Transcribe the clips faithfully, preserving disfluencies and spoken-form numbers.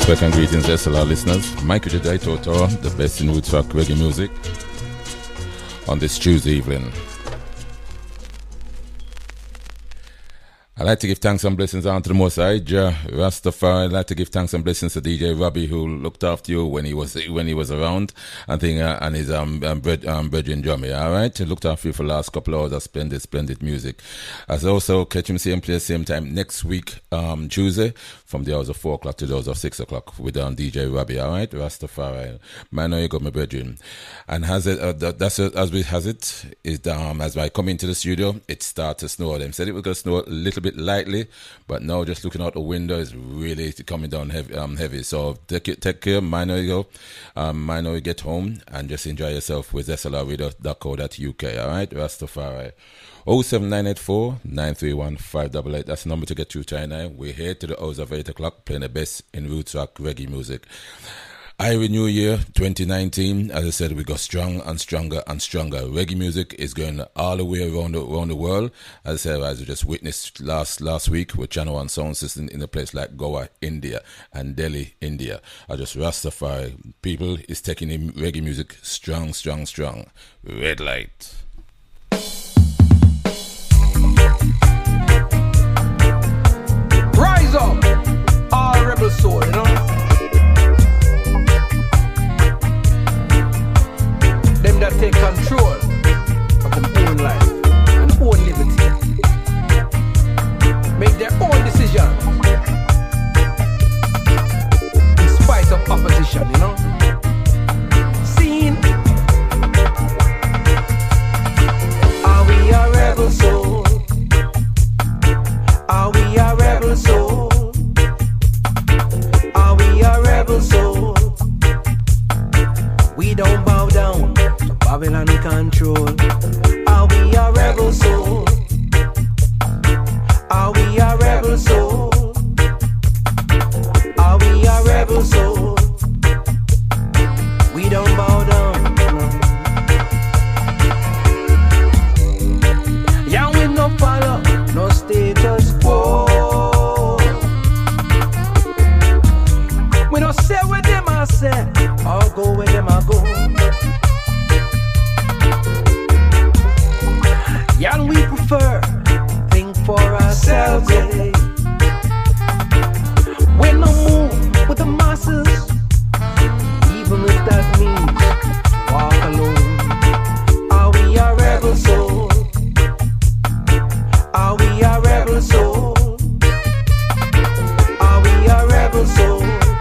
Respect and greetings, S L R listeners. Michael Jedi Toto, the best in roots rock reggae music on this Tuesday evening. I'd like to give thanks and blessings on to the Most High, Jah Rastafari. I'd like to give thanks and blessings to D J Robbie, who looked after you when he was when he was around, I think, uh, and his um, um, bread, um brethren Jummy. All right, he looked after you for the last couple of hours of splendid, splendid music. As also catch him same place, same time next week, um, Tuesday, from the hours of four o'clock to the hours of six o'clock with um, D J Robbie. All right, Rastafari. Man, know you got my brethren. And has it? Uh, that, that's it, as we has it. Is um as I come into the studio, it started to snow. Them said it was gonna snow a little bit lightly, but now just looking out the window is really coming down heavy. Um, heavy. So take it, take care. Mind how you go. Um, mind how you get home, and just enjoy yourself with S L R radio dot co dot U K. All right, Rastafari. oh seven nine eight four, nine three one, five eight eight. That's the number to get through China. We're here to the hours of eight o'clock, playing the best in roots rock reggae music. Irish New Year twenty nineteen, as I said, we got strong and stronger and stronger. Reggae music is going all the way around the, around the world. As I said, as we just witnessed last last week with Channel One Sound System in a place like Goa, India, and Delhi, India. I just Rastafari. People is taking in reggae music strong, strong, strong. Red light. Rise up, all rebel soul, you know. Them that take control of their own life and own liberty, make their own decisions in spite of opposition, you know. Seen? Are we a rebel soul? Are we a rebel soul? Are we a rebel soul? We don't bow down to Babylon control. Are we a rebel soul? Are we a rebel soul? Are we a rebel soul? We don't bow down. Yeah, we no follow no status quo. We don't say what them I say, or go where them I go. Yeah, we prefer think for ourselves. Yeah. We no move with the masses, even if that means walk alone. Are we a rebel soul? Are we a rebel soul? Are we a rebel soul?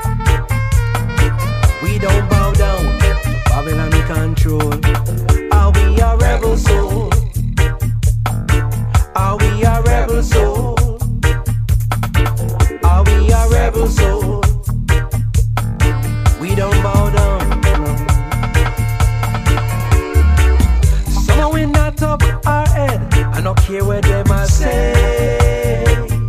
We don't bow down to Babylon control. Are we a rebel soul? Are we a rebel soul? Are we a rebel soul? We don't bow down. Somehow we not up our head. I don't care what them I say.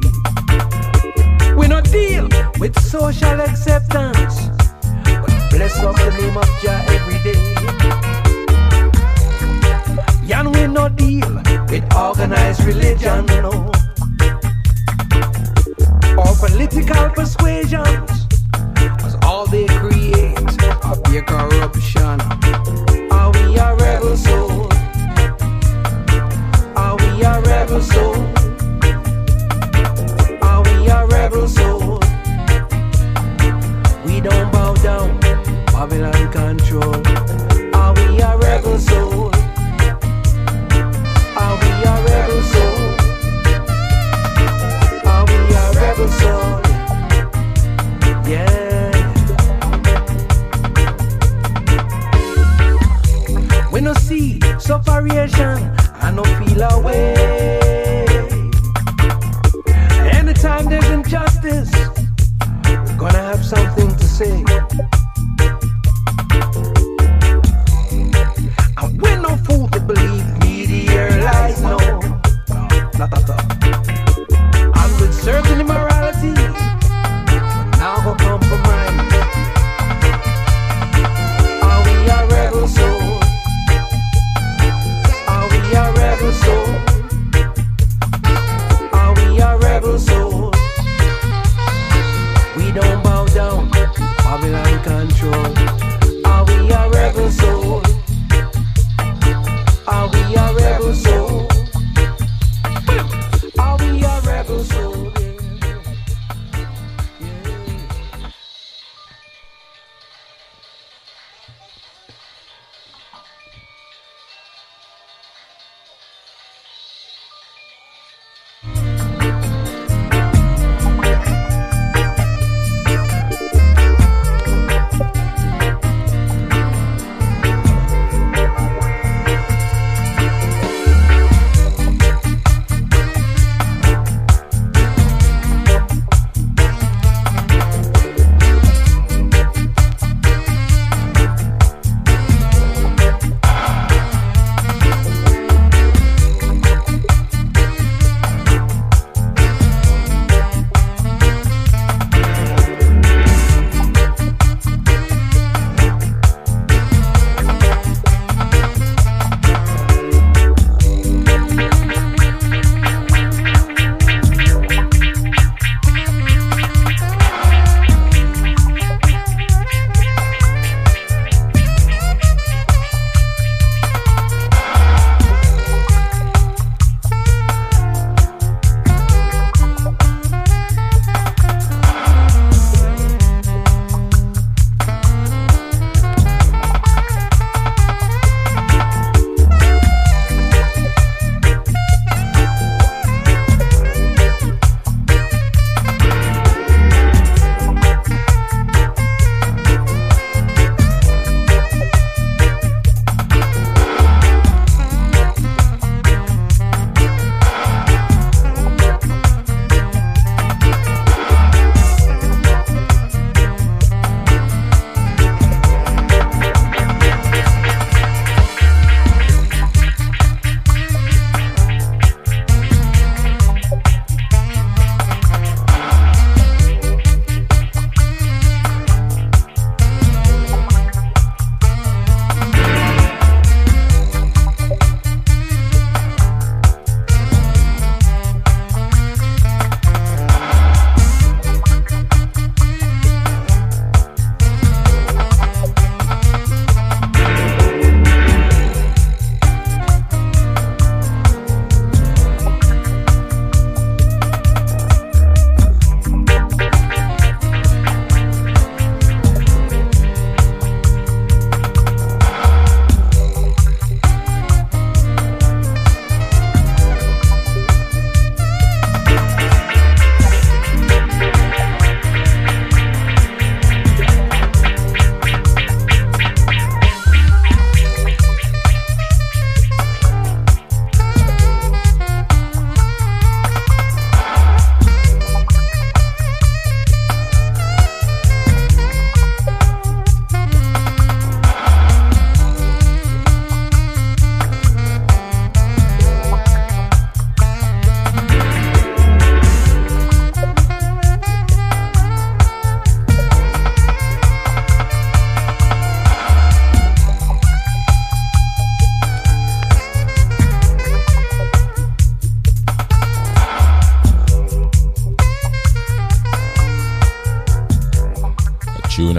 We not deal with social acceptance, but bless up the name of Jah every day. And we no deal with organized religion, no, or political persuasions, cause all they create are pure corruption. Are we a rebel soul? Are we a rebel soul? Are we a rebel soul? We don't bow down, Babylon control. Are we a rebel soul? Are we a rebel soul? Are we a rebel soul? Yeah. We no see separation, I no feel away. Anytime there's injustice, we're gonna have something to say. And we're no fool to believe media lies, no, no, not at all. And with certain immorality, we're now gonna compromise. Are we a rebel soul? Are we a rebel soul? Are we a rebel soul? We don't bow down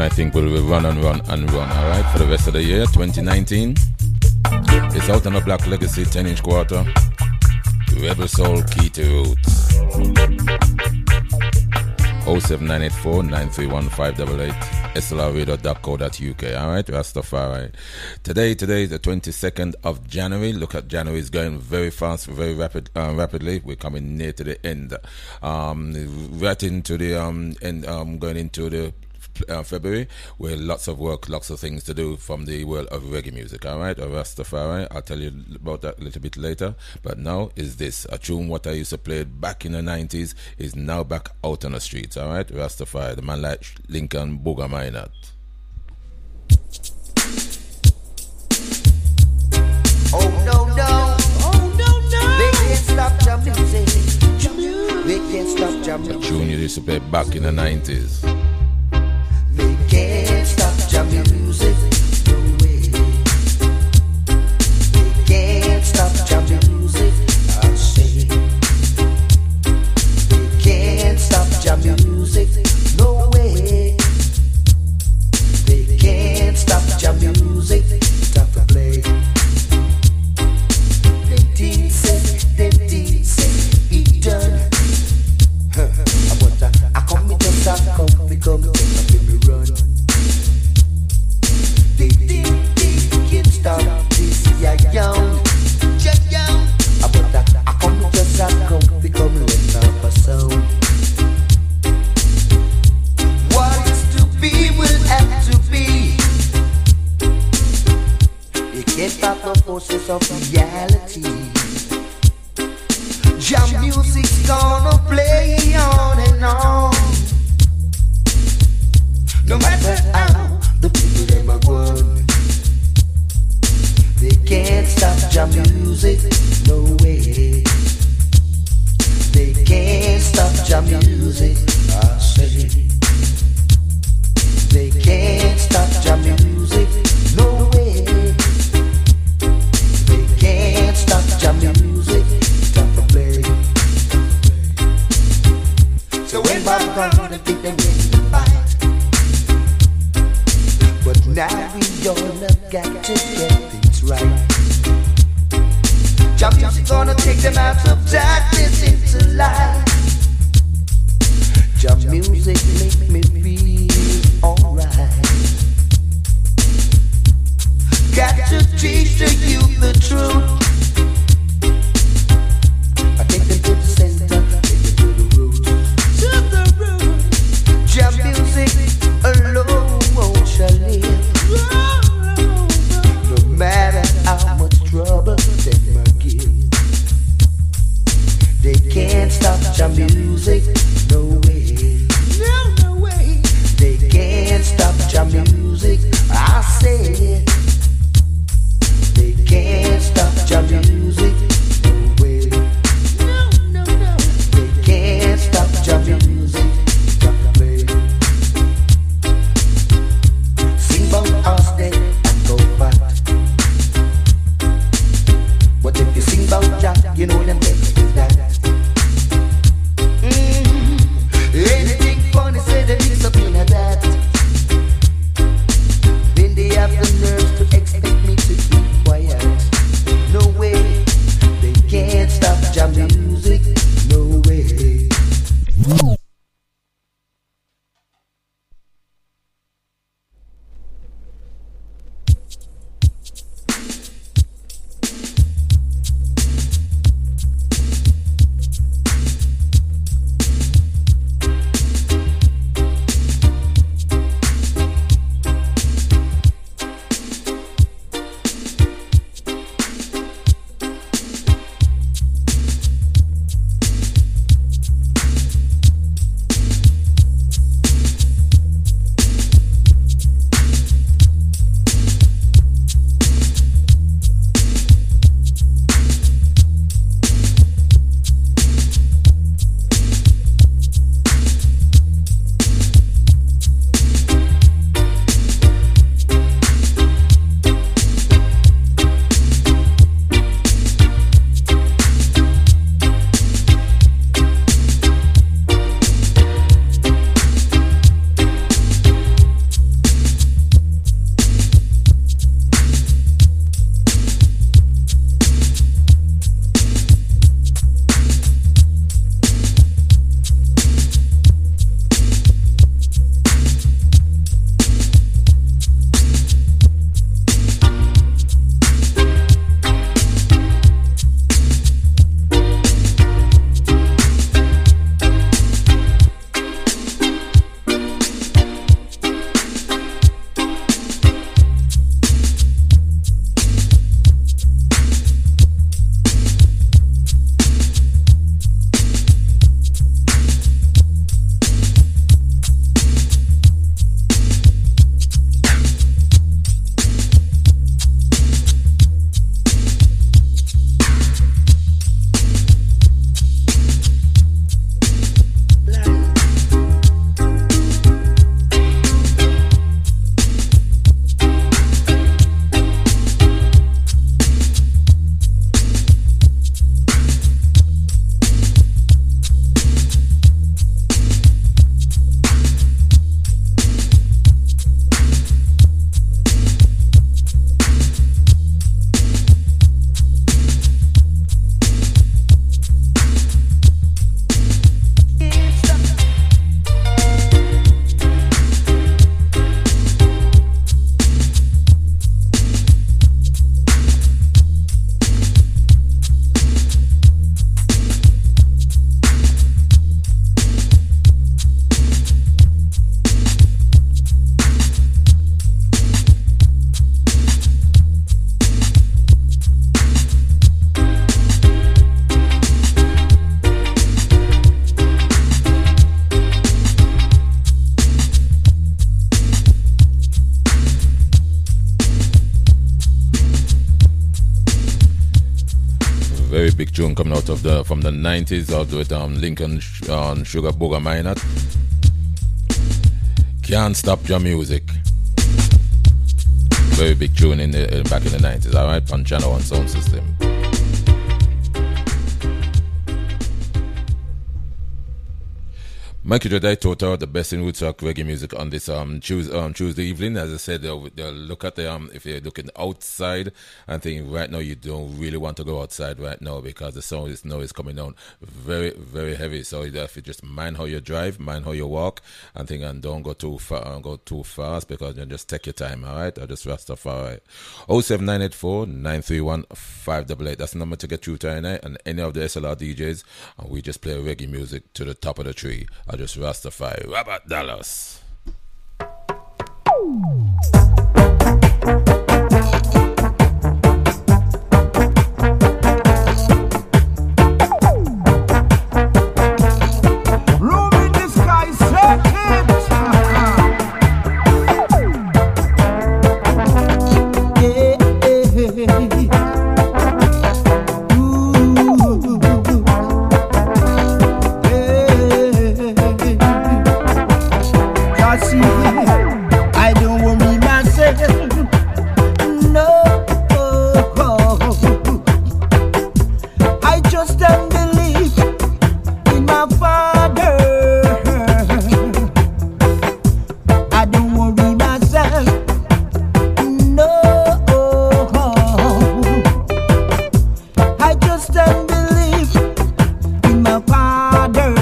I think will run and run and run, alright, for the rest of the year, twenty nineteen. It's out on a Black Legacy ten inch quarter. Rebel Soul, Key to Roots. oh seven nine eight four nine three one five eight eight. S L R radio dot co dot U K. Alright, Rastafari. Today, today is the twenty-second of January. Look at January is going very fast, very rapid, uh, rapidly. We're coming near to the end. Um, right into the um, end, um, going into the Uh, February, where lots of work, lots of things to do from the world of reggae music. Alright, of Rastafari. I'll tell you about that a little bit later. But now is this a tune what I used to play back in the nineties is now back out on the streets. Alright, Rastafari, the man like Lincoln Booger Minot. Oh no no, oh no no, they can't stop your music. They can't stop your music. A tune you used to play back in the nineties. They can't stop your music, no way. They can't stop your music, I say. They can't stop your music, no way. They can't stop your music, stop to play. They did say, they did say, it done. Huh. I want to, I come me just a come, become run. They think they can stop this, yeah, young, yeah, young. I want that, I come just a come, become let up a sound. What is to be will have to be. You can't stop the forces of reality. Jam music's gonna play on and on. No matter how the people them are going, they can't stop your music, no way. They can't stop your music, I say. They can't stop your music, no way. They can't stop your music, stop to play. So when my brother think they win the fight, but now we all have got to get things right. Jam music gonna take them out of darkness into light. Jam music make me feel alright. Got to teach the youth the truth. I take them to the center, take them to the root. To the root. Jam music alone shall live. No matter how much trouble they might give, they can't stop your music, no way. No, no way. They can't stop your music, I say. They can't stop your music, no way. No, no, no. They can't stop your music. Us dead and go back. But if you sing about Jack, you know them things do that. Mm. Anything funny, say they mix up in a that. Then they have the nerve very big tune coming out of the from the nineties, out with um, Lincoln on um, Sugar Booger Minot. Can't Stop Your Music. Very big tune in the uh, back in the nineties. All right, on Channel One Sound System. Mikey Dread Total, the best in roots rock reggae music on this um, Tuesday, um, Tuesday evening. As I said, they'll, they'll look at the um, if you're looking outside and think right now you don't really want to go outside right now because the sound is now is coming down very very heavy. So you have to just mind how you drive, mind how you walk, and think and don't go too far, uh, go too fast because you just take your time. All right, or just Rastafari. oh seven nine eight four nine three one five eight eight. That's the number to get through tonight. And any of the S L R D Js, and we just play reggae music to the top of the tree. I just Rastafari. Robert Dallas. Room in the sky, set it. I don't worry myself, no. I just don't believe in my Father. I don't worry myself, no. I just don't believe in my Father.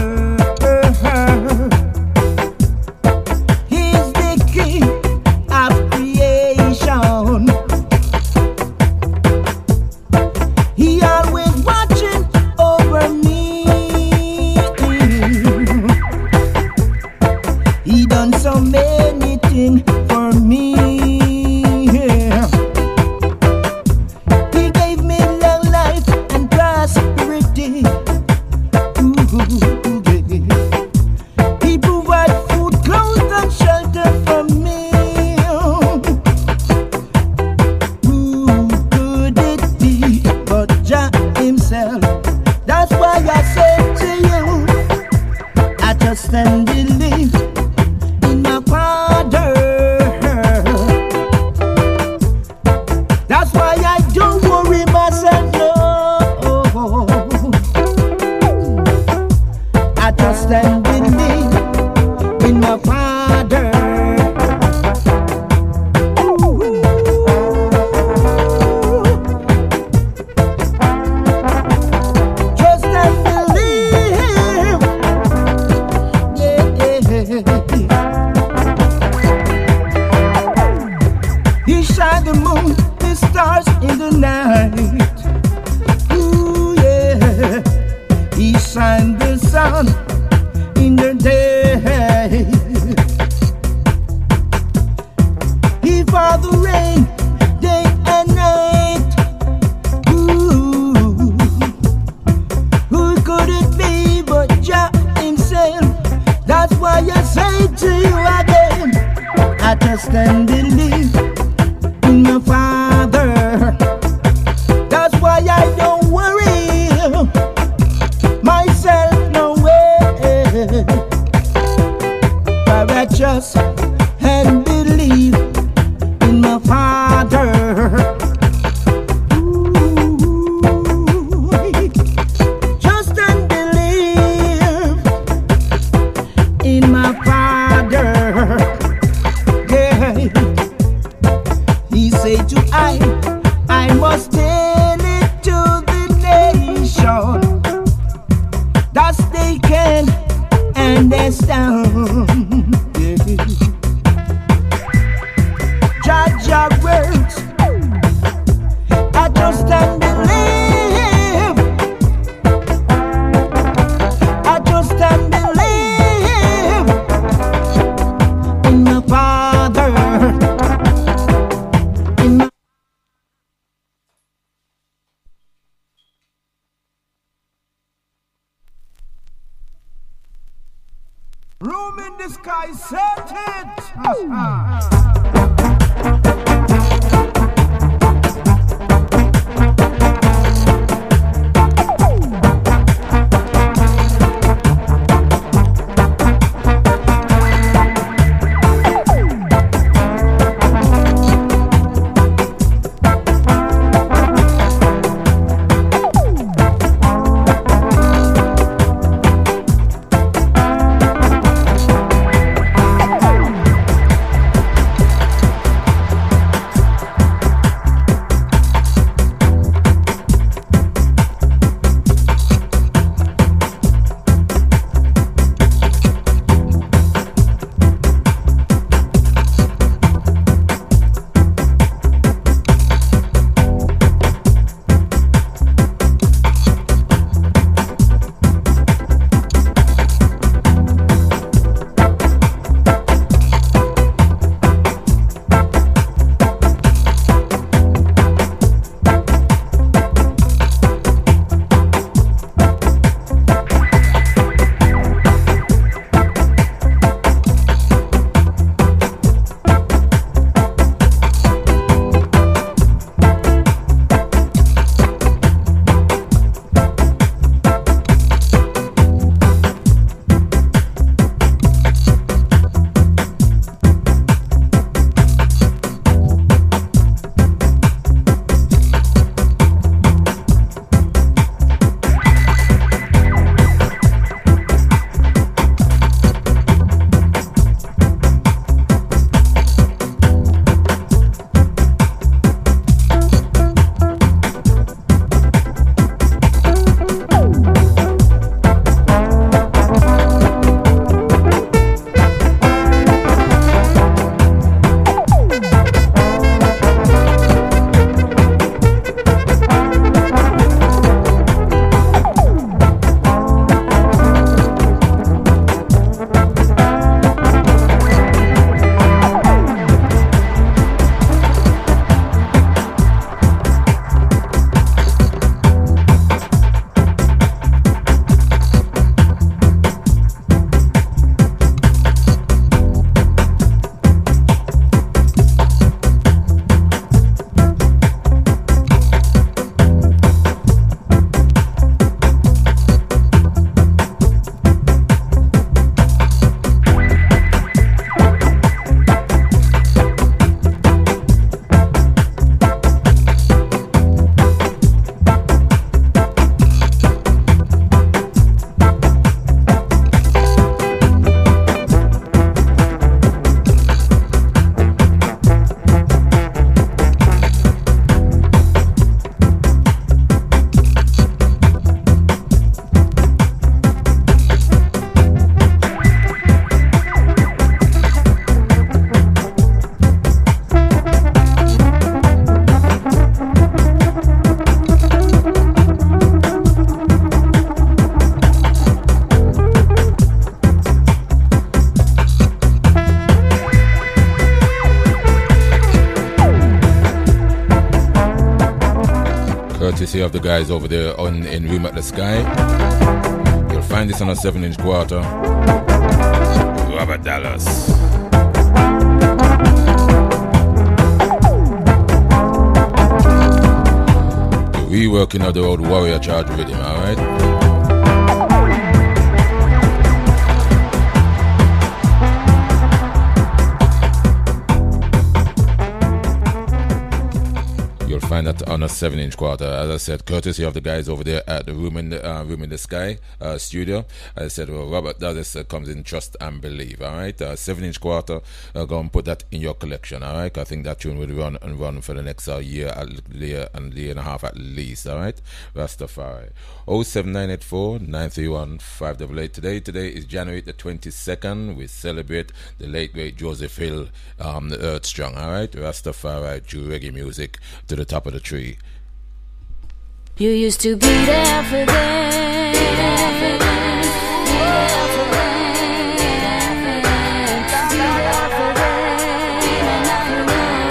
So many things for me. He gave me long life and prosperity. Ooh, yeah. He provided food, clothes, and shelter for me. Who could it be but Jah himself? That's why I say to you, I trust and believe. That's why I don't worry myself, no. I trust and believe in my Father. Trust and believe, yeah. He shine the moon, the stars in the night. Ooh, yeah. He shine the sun in the day. He for the rain day and night. Ooh, who could it be but Jah himself? That's why I say to you again, I trust and believe in my Father. That's why I don't worry myself no way. But I trust and believe in my Father. Ooh, trust and believe in my Father. Yeah. He said to I, I must tell it to the nation, thus they can understand. Yeah. Judge your words, I trust and believe. I trust and believe in my Father. Room in the sky, set it. courtesy of the guys over there on in Room at the Sky. You'll find this on a seven inch quarter. Robert Dallas. We working out the old Warrior Charge with him, alright? Find that on a seven inch quarter, as I said, courtesy of the guys over there at the Room in the uh, Room in the Sky uh, studio. As I said, well, Robert Dallas uh, comes in Trust and Believe. All right, uh, seven inch quarter. Uh, go and put that in your collection. All right, I think that tune will run and run for the next uh, year, at year and year and a half at least. All right, Rastafari. oh seven nine eight four nine three one five eight eight. Today, today is January the twenty-second. We celebrate the late great Joseph Hill, um, the Earth Strong. All right, Rastafari, Jew reggae music to the top of the tree. You used to be there for them, be there for them, be there for them, be there for them, and now you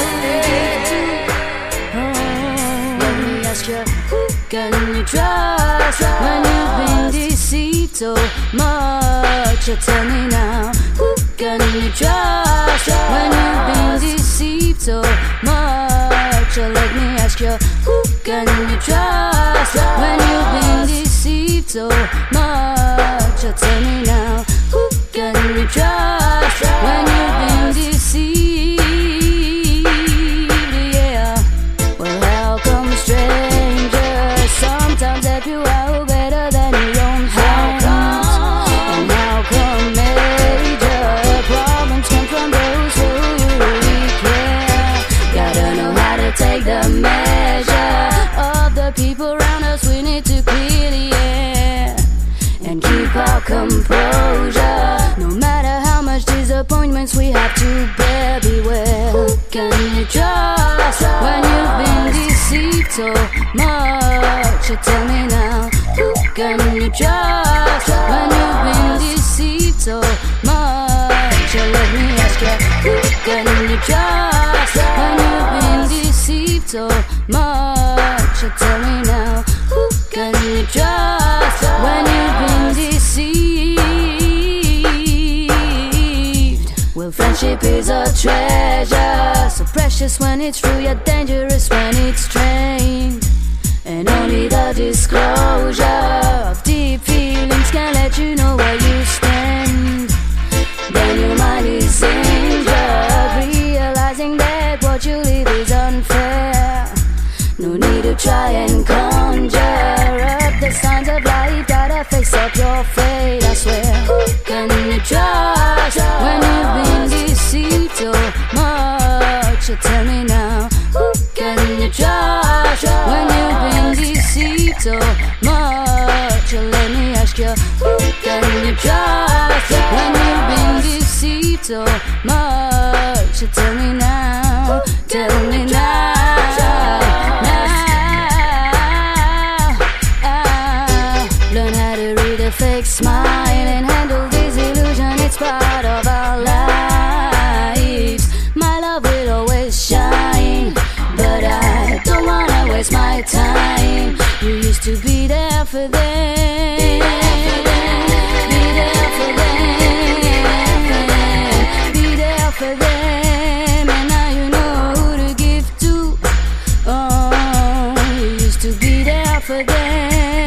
know. Oh, let me ask you, who can you trust when you've been deceived so much? You tell me now, who can you trust when you've been deceived so much? So let me ask you, who can you trust when you've been deceived so much? So tell me now, who can you trust when you've been deceived? Yeah. Well, how come strangers sometimes help you out better than your own friends? And how come major problems come from those who you really care? Gotta know how to take the measure of the people around us. We need to clear the air and keep our composure. No matter how much disappointments we have to bear, beware. Who can you trust when you've been deceived so much? So tell me now, who can you trust when you've been deceived so much? So let me ask you, who can you trust when you've been deceived so much? So tell me now, who can you trust when you've been deceived? Well, friendship is a treasure, so precious when it's true, yet dangerous when it's strained. And only the disclosure of deep feelings can let you know where you stand. Then your mind is injured, realizing that what you live is unfair. No need to try and conjure up the signs of life, gotta face up your fate, I swear. Who can you trust when you've been deceived so much? So tell me now, who can you trust when you've been deceived so much? So let me ask you, who can you trust when you've been deceived so much? So tell me now, tell me now. Fake smile and handle disillusion, it's part of our lives. My love will always shine, but I don't wanna waste my time. You used to be there for them, be there for them, be there for them, and now you know who to give to. Oh, you used to be there for them.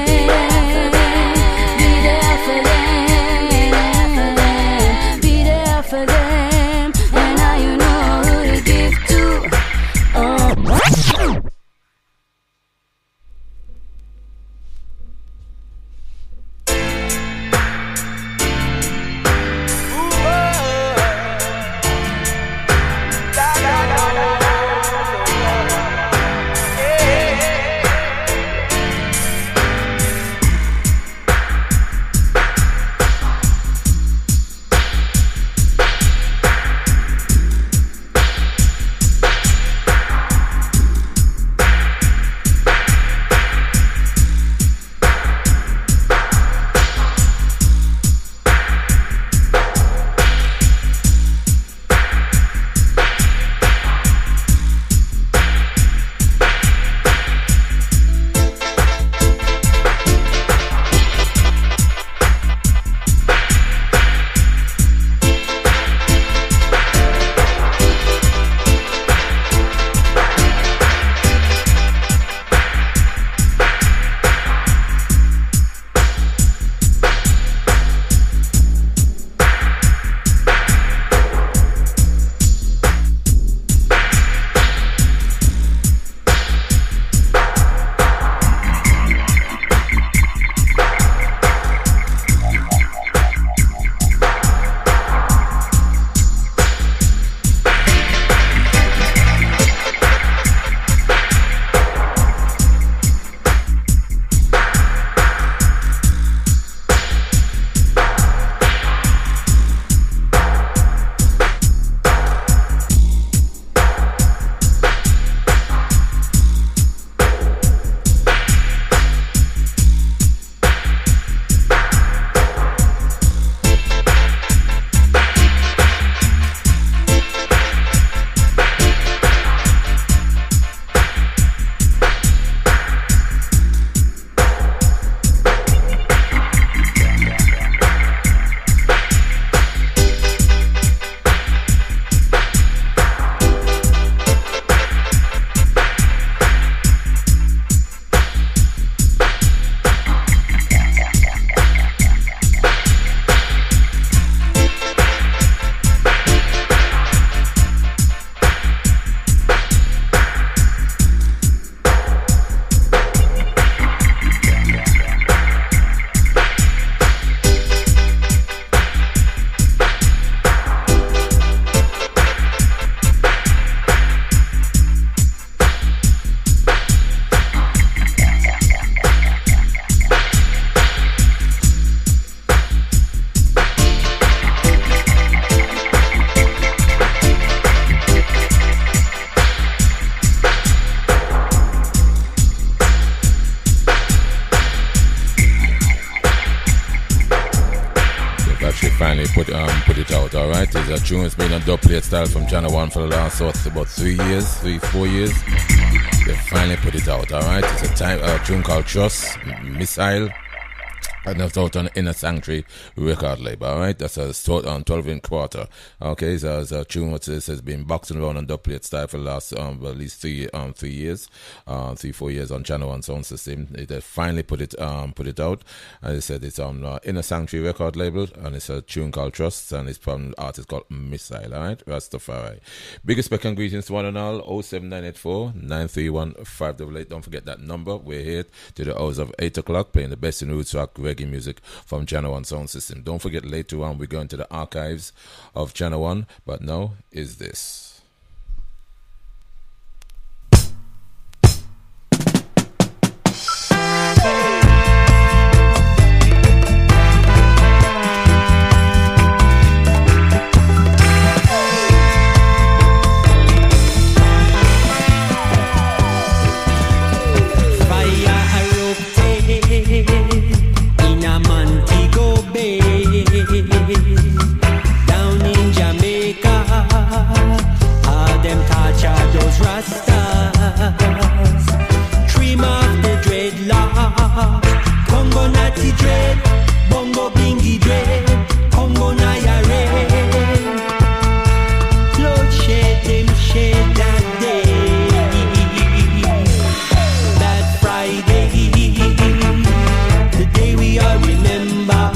For them, and now you know who to give to. Oh. finally put um put it out. All right, it's a tune. It's been a dub plate style from Channel One for the last what, about three years, three four years. They finally put it out. All right, it's a time a tune called Trust Missile. And that's out on Inner Sanctuary record label, alright? That's a sort on twelve inch quarter. Okay, so it's a tune which has been boxing around on dub plate style for the last um well, at least three um three years, uh three, four years on Channel One Sound System. They finally put it um put it out. As I said, it's on uh, Inner Sanctuary record label, and it's a tune called Trust, and it's from an artist called Missile, alright? Rastafari. Biggest respect and greetings to one and all. oh seven nine eight four, nine three one, five eight eight. Don't forget that number. We're here to the hours of eight o'clock playing the best in roots rock reggae music from Channel One Sound System. Don't forget, later on we're going to the archives of Channel One, but now is this. Down in Jamaica, all them touch are those rastas. Trim off the dreadlock, Congo natty dread, bongo bingy dread, Congo naya red. Lord shed them shed that day, that Friday, the day we all remember.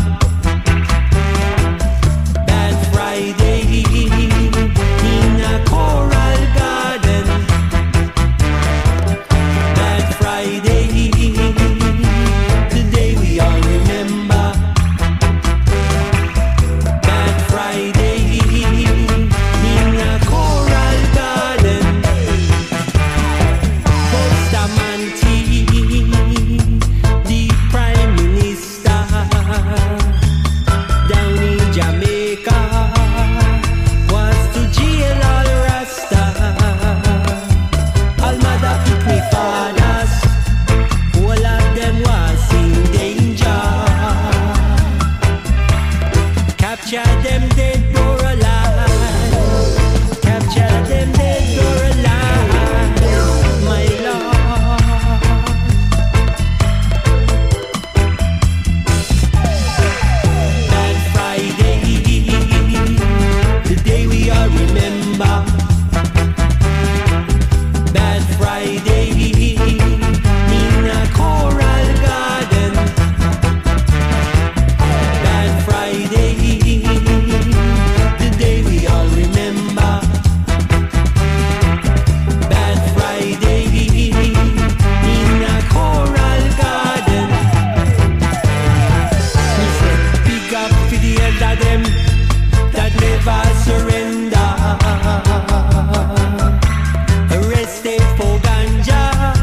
Arrested for ganja.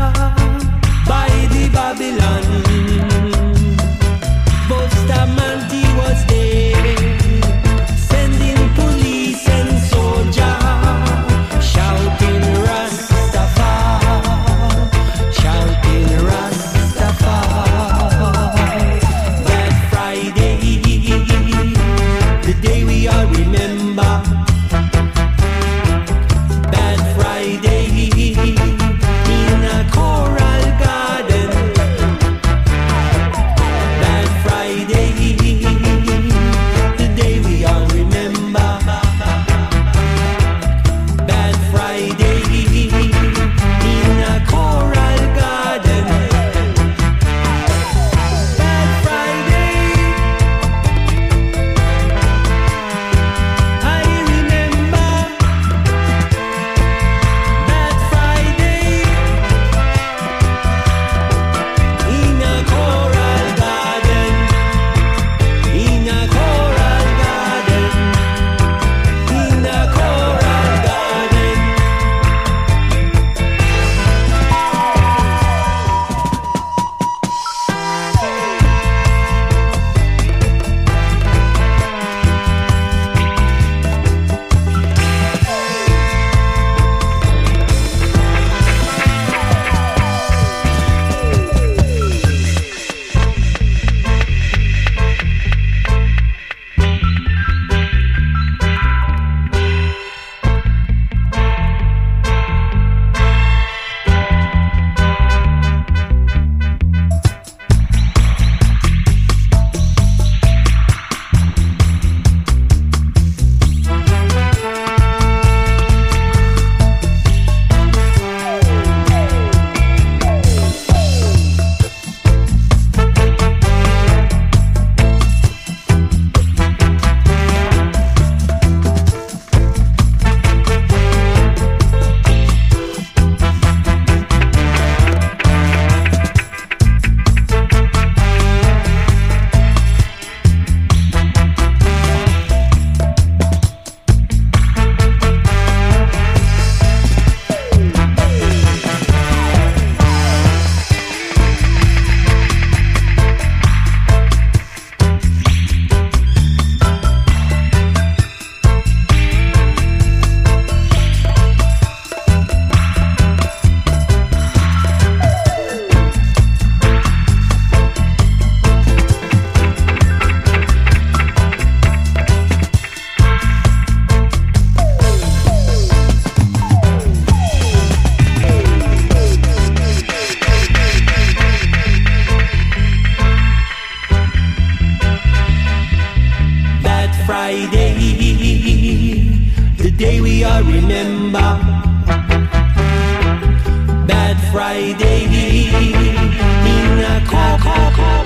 Friday in a cup.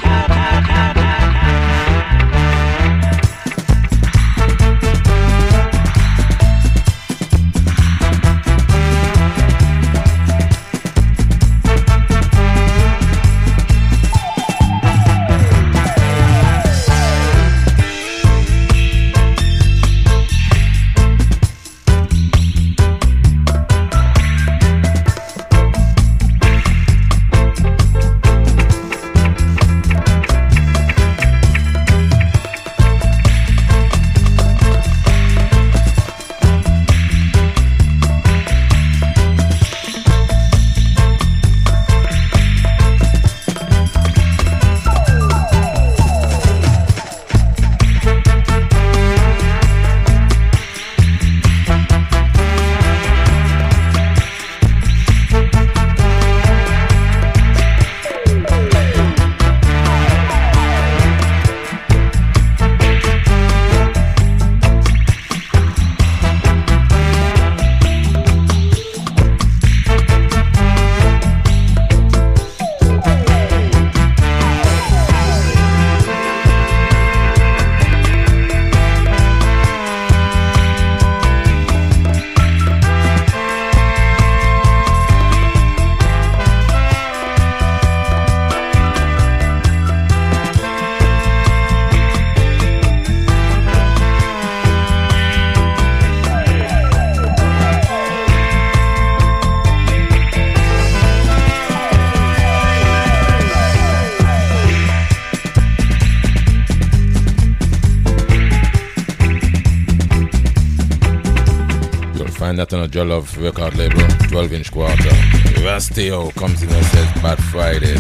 That on a Jollof record label, twelve inch quarter. Rastio comes in and says Bad Fridays.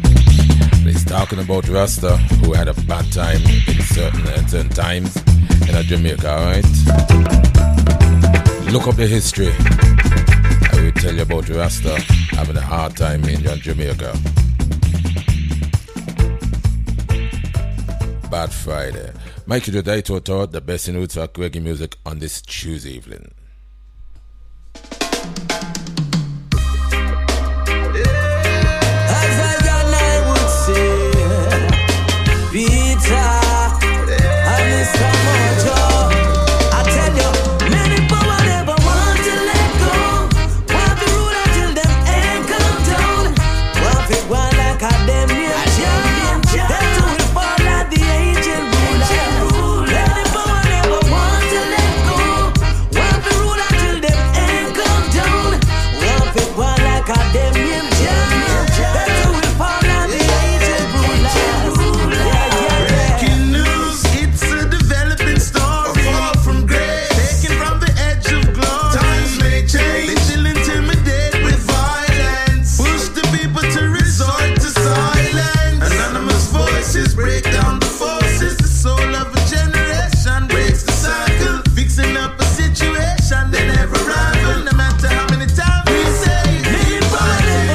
He's talking about Rasta, who had a bad time in certain, in certain times in a Jamaica, alright? Look up the history. I will tell you about Rasta having a hard time in Jamaica. Bad Friday. Mikey Jodaito taught the best in Woodstock reggae music on this Tuesday evening. Situation, they never rival, no matter how many times we say,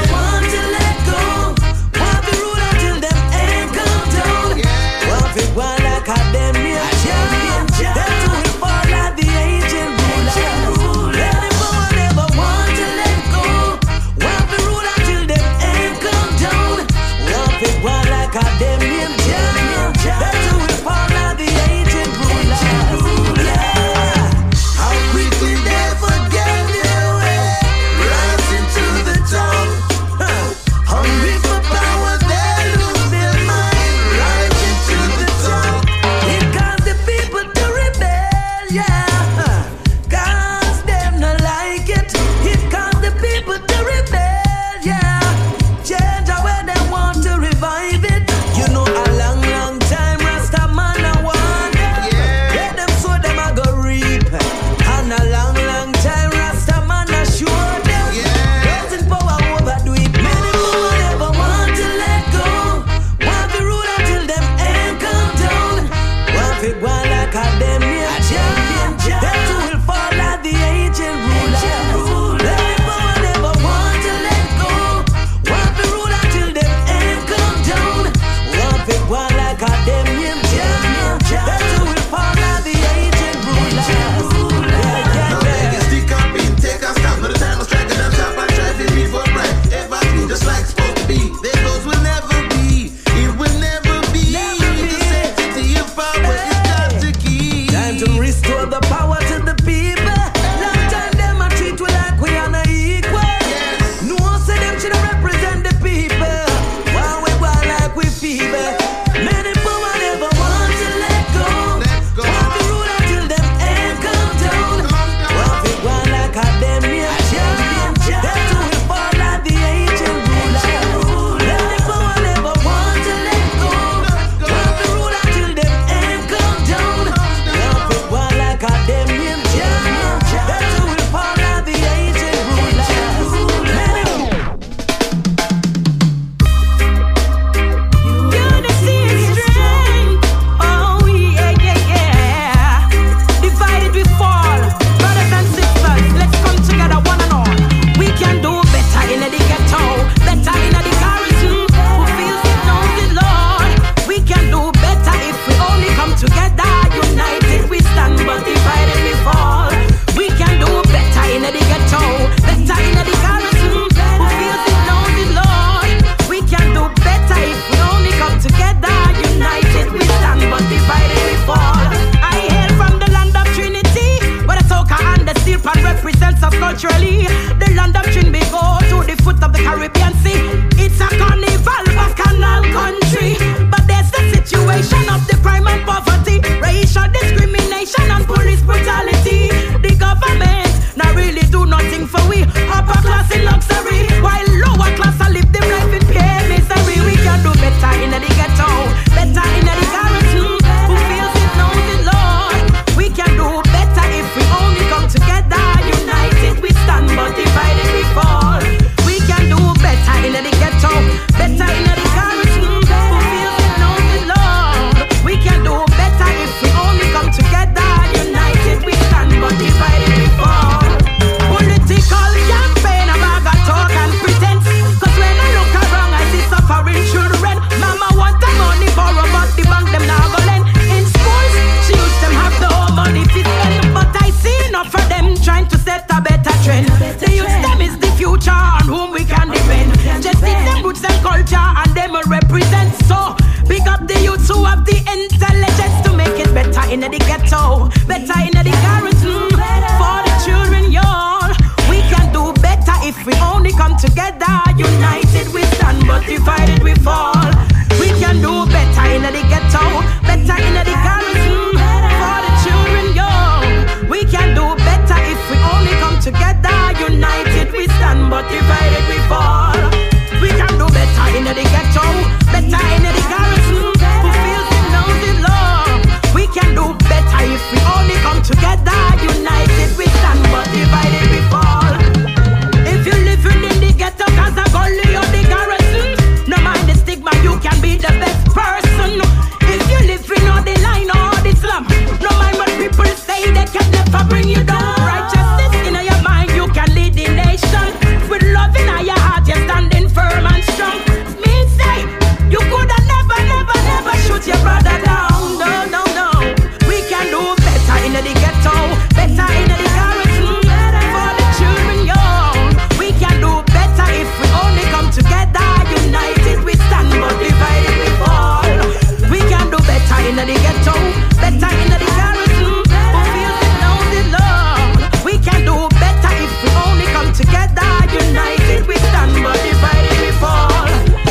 come together, united we stand, but divided we fall. We can do better in the ghetto, better in the garrison, for the children young. We can do better if we only come together, united we stand, but divided we fall. We can do better in the ghetto, better in the garrison, who feels it knows it love. We can do better if we only come together, united we stand, but divided we fall. If you're living in the ghetto, cause a gully or the garrison, no mind the stigma, you can be the best person. If you live in all the line or the slum, no mind what people say, they can never bring you down. Righteousness in your mind, you can lead the nation. With love in your heart, you're standing firm and strong. Me say, you could have never, never, never shoot your brother down. No, no, no. We can do better in the ghetto, better in the garrison, for the children young. We can do better if we only come together, united we stand, but divided we fall. We can do better in the ghetto, better in the garrison, who feels it knows it love. We can do better if we only come together, united we stand, but divided we fall.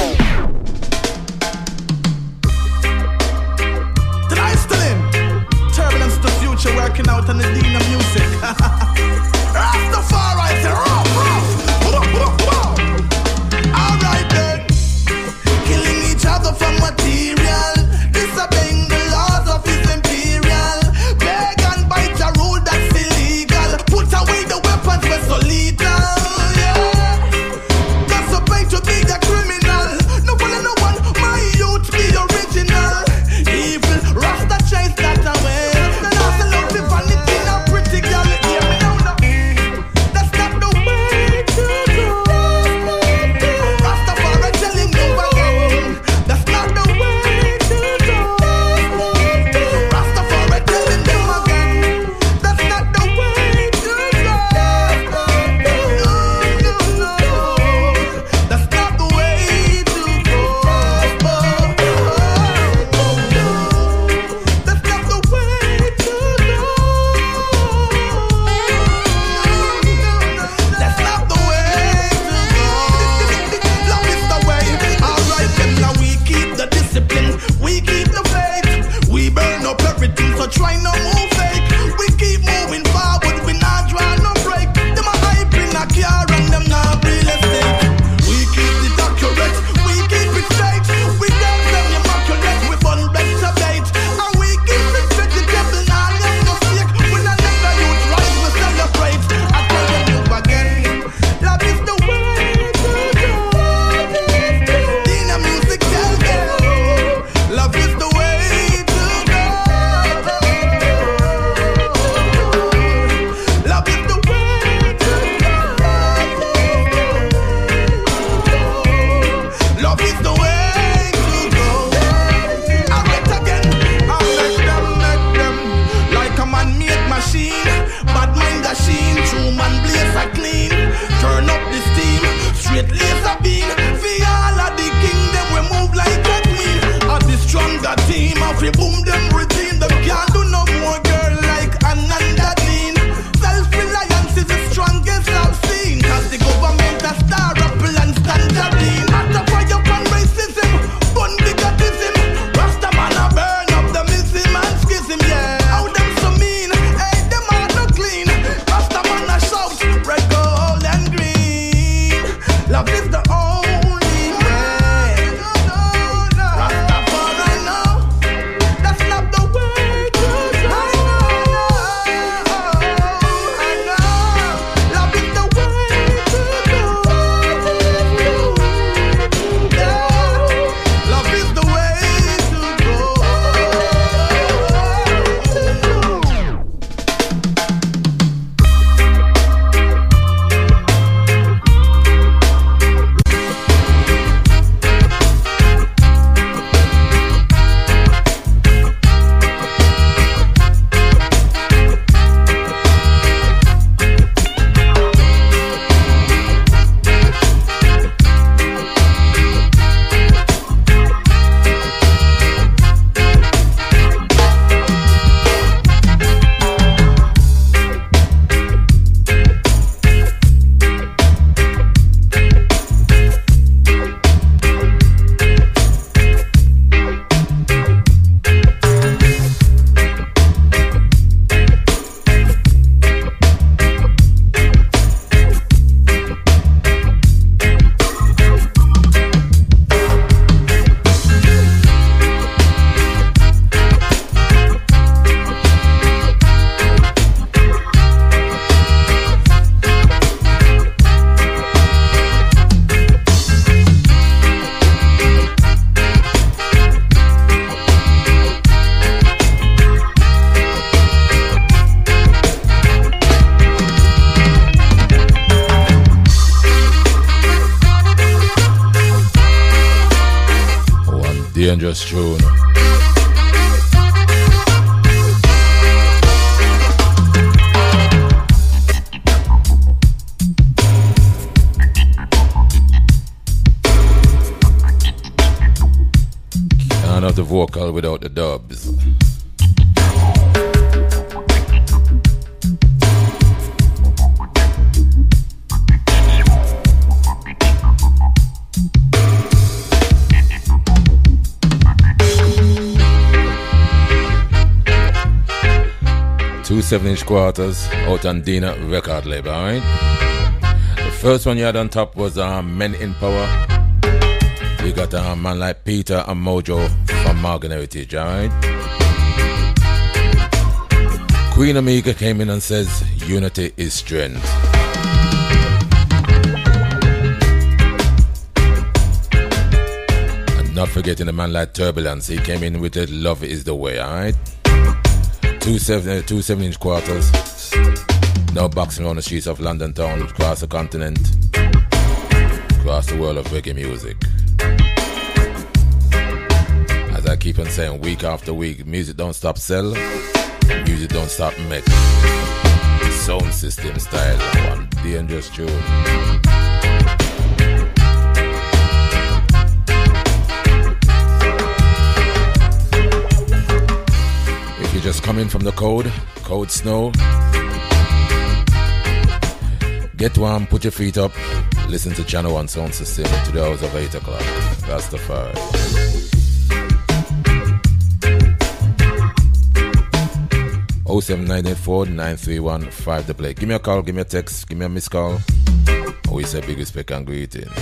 Tonight still in Turbulence to Future, working out on the Dean of Music. Rastafari, say rough, rough. Alright then, killing each other for material, disobeying the laws of his imperial. Beg and bite a rule that's illegal. Put away the weapons we're so lethal. Yeah, that's a pain to be a criminal. No one and no one, my youth be original. Evil, Rasta chase that away. Then I say love the vanity, not pretty girl. Hear me now, now. That's not the way to go. Rastafari telling you again. That's not the way to go. Rastafari telling them again. That's not the way to go. No, no, no. That's not the way to go. That's not the way to go. That's not the way to go. Love is the way. Alright then, now we keep the discipline, we keep the faith, we burn up everything, so try no move fake. We keep moving forward, we not draw no break. Them a hype in a car and them not real estate. We keep it accurate, we keep it straight. We dance them immaculate, we burn better bait. And we keep it vegetable, nah, them no fake. When I never youth rise, we celebrate. I tell them you again, love is the way to go. Dina Music tell them, love is the way to go. Love is the way to go. Love is the way to go. Alright again, I make them, make them like a man-made machine. Bad mind a sheen, true man blaze a clean. Turn up the steam, straight laser beam. For all of the kingdom, we move like a queen. Of the stronger team, of we boom them routine. Them can't do no more girl like Ananda Dean. Self-reliance is the strongest I've seen. Cause the government a star apple and tangerine. At the fire upon racism, bun bigotism. Rasta man a burn up the missim and schism, yeah. How them so mean, hey, them are no clean. Rasta man a shout, red, gold and green. Love is the only way. Rastafari now, that's not the way to go. I know, love is the way to go. Yeah, love is the way to go. Dangerous tune. Can't have the vocal without the dubs. Two seven-inch quarters out on Dina record label, alright? The first one you had on top was um, Men in Power. We got a um, man like Peter and Mojo from Morgan Heritage, alright? Queen Amiga came in and says, unity is strength. And not forgetting a man like Turbulence, he came in with it, love is the way, alright? Two seven, uh, two seven inch quarters. Now boxing around the streets of London town, across the continent, across the world of reggae music. As I keep on saying, week after week, music don't stop sell, music don't stop make. Sound system style, one dangerous tune. Just coming from the code, Code Snow. Get one, put your feet up, listen to Channel One Sound System to the hours of eight o'clock. That's the fire. oh seven nine eight four nine three one five the play. Give me a call, give me a text, give me a missed call. We say big respect and greetings.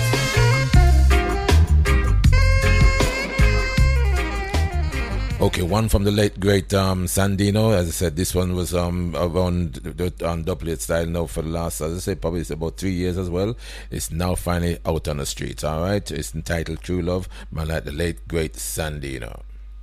Okay, one from the late great um, Sandino. As I said, this one was um, around the um, dubplate style now for the last, as I say, probably it's about three years as well. It's now finally out on the streets, all right? It's entitled True Love, man like the late great Sandino.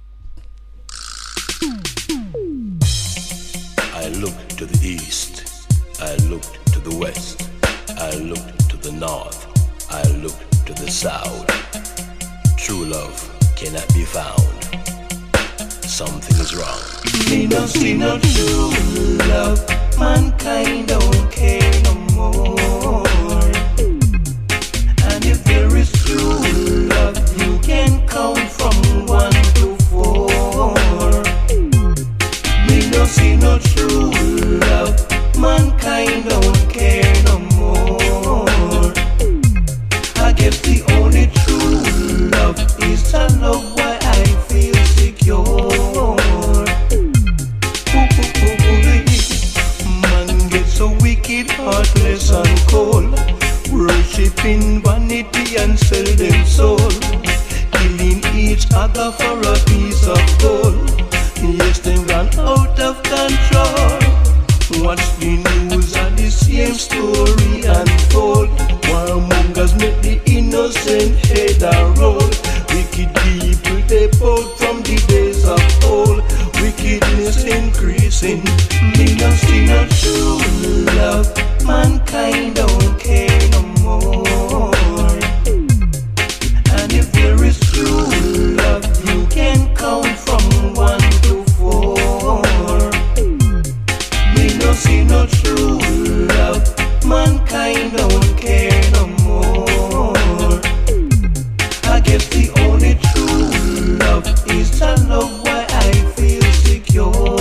I looked to the east, I looked to the west, I looked to the north, I looked to the south. True love cannot be found. Something is wrong. Me no see no true love. Mankind don't care no more. And if there is true love, you can count from one to four. Me no see no true love. Mankind don't care no more. I guess the only true love is to love why I feel secure. Heartless and cold, worshipping vanity and sell them soul, killing each other for a piece of gold. Yes, they run out of control. Watch the news and the same story unfold. Warmongers make the innocent head a roll. Wicked people they bought from the days of old. Wickedness increasing. Me no see no true love. Mankind don't care no more. And if there is true love, you can count from one to four. Me no see no true love. Mankind don't care no more. I guess the only true love is to love why I feel secure.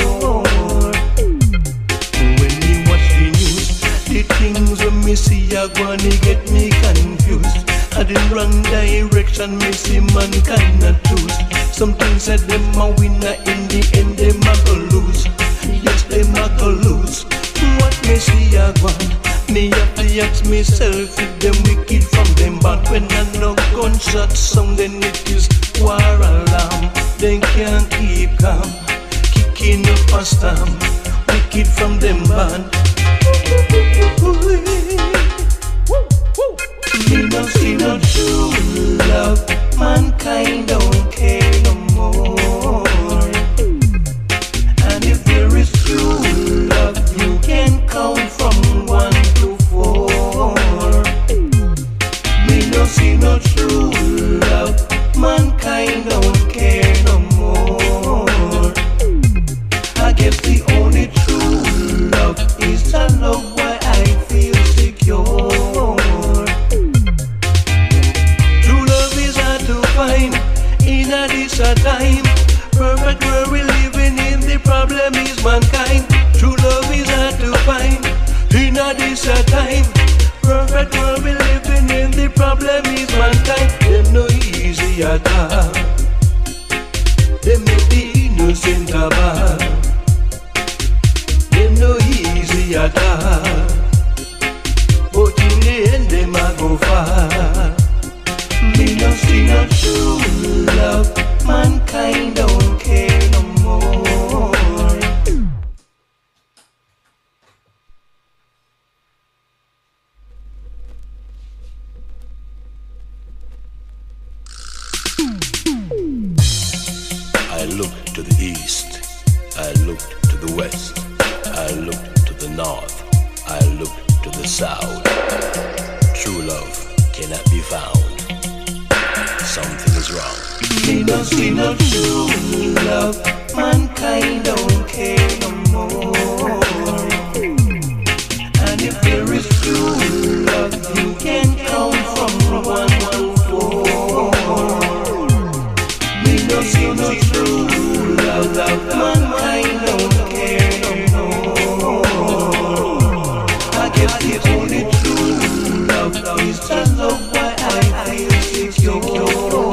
Things when me see a gonna get me confused. I the wrong direction, me see mankind not choose. Some things said them a winner, in the end them a go lose. Yes, them a go lose. What me see a gonna, me have to ask myself if them wicked from them bad. When I know gunshot sound, then it is war alarm. They can't keep calm, kicking up a storm. Wicked from them bad. Me no see no true love. Mankind don't care no more. And if there is true love, you can count from one to four. Me no see no true love. Mankind don't care. this a time. Perfect world we living in, the problem is mankind. True love is hard to find. In a this a time. Perfect world we living in, the problem is mankind. Them no easy at all. Them make the innocent a bad. Them no easy at all. But in the end them a go far. Me no see no true love. Mankind don't care no more. I looked to the east, I looked to the west, I looked to the north, I looked to the south. True love cannot be found. Something is wrong. Me no see no true love. Mankind don't care no more. And if there is true love, you can count from one one four. Me no see no true love. Mankind don't care no more. I guess the only true love is the love why I feel secure.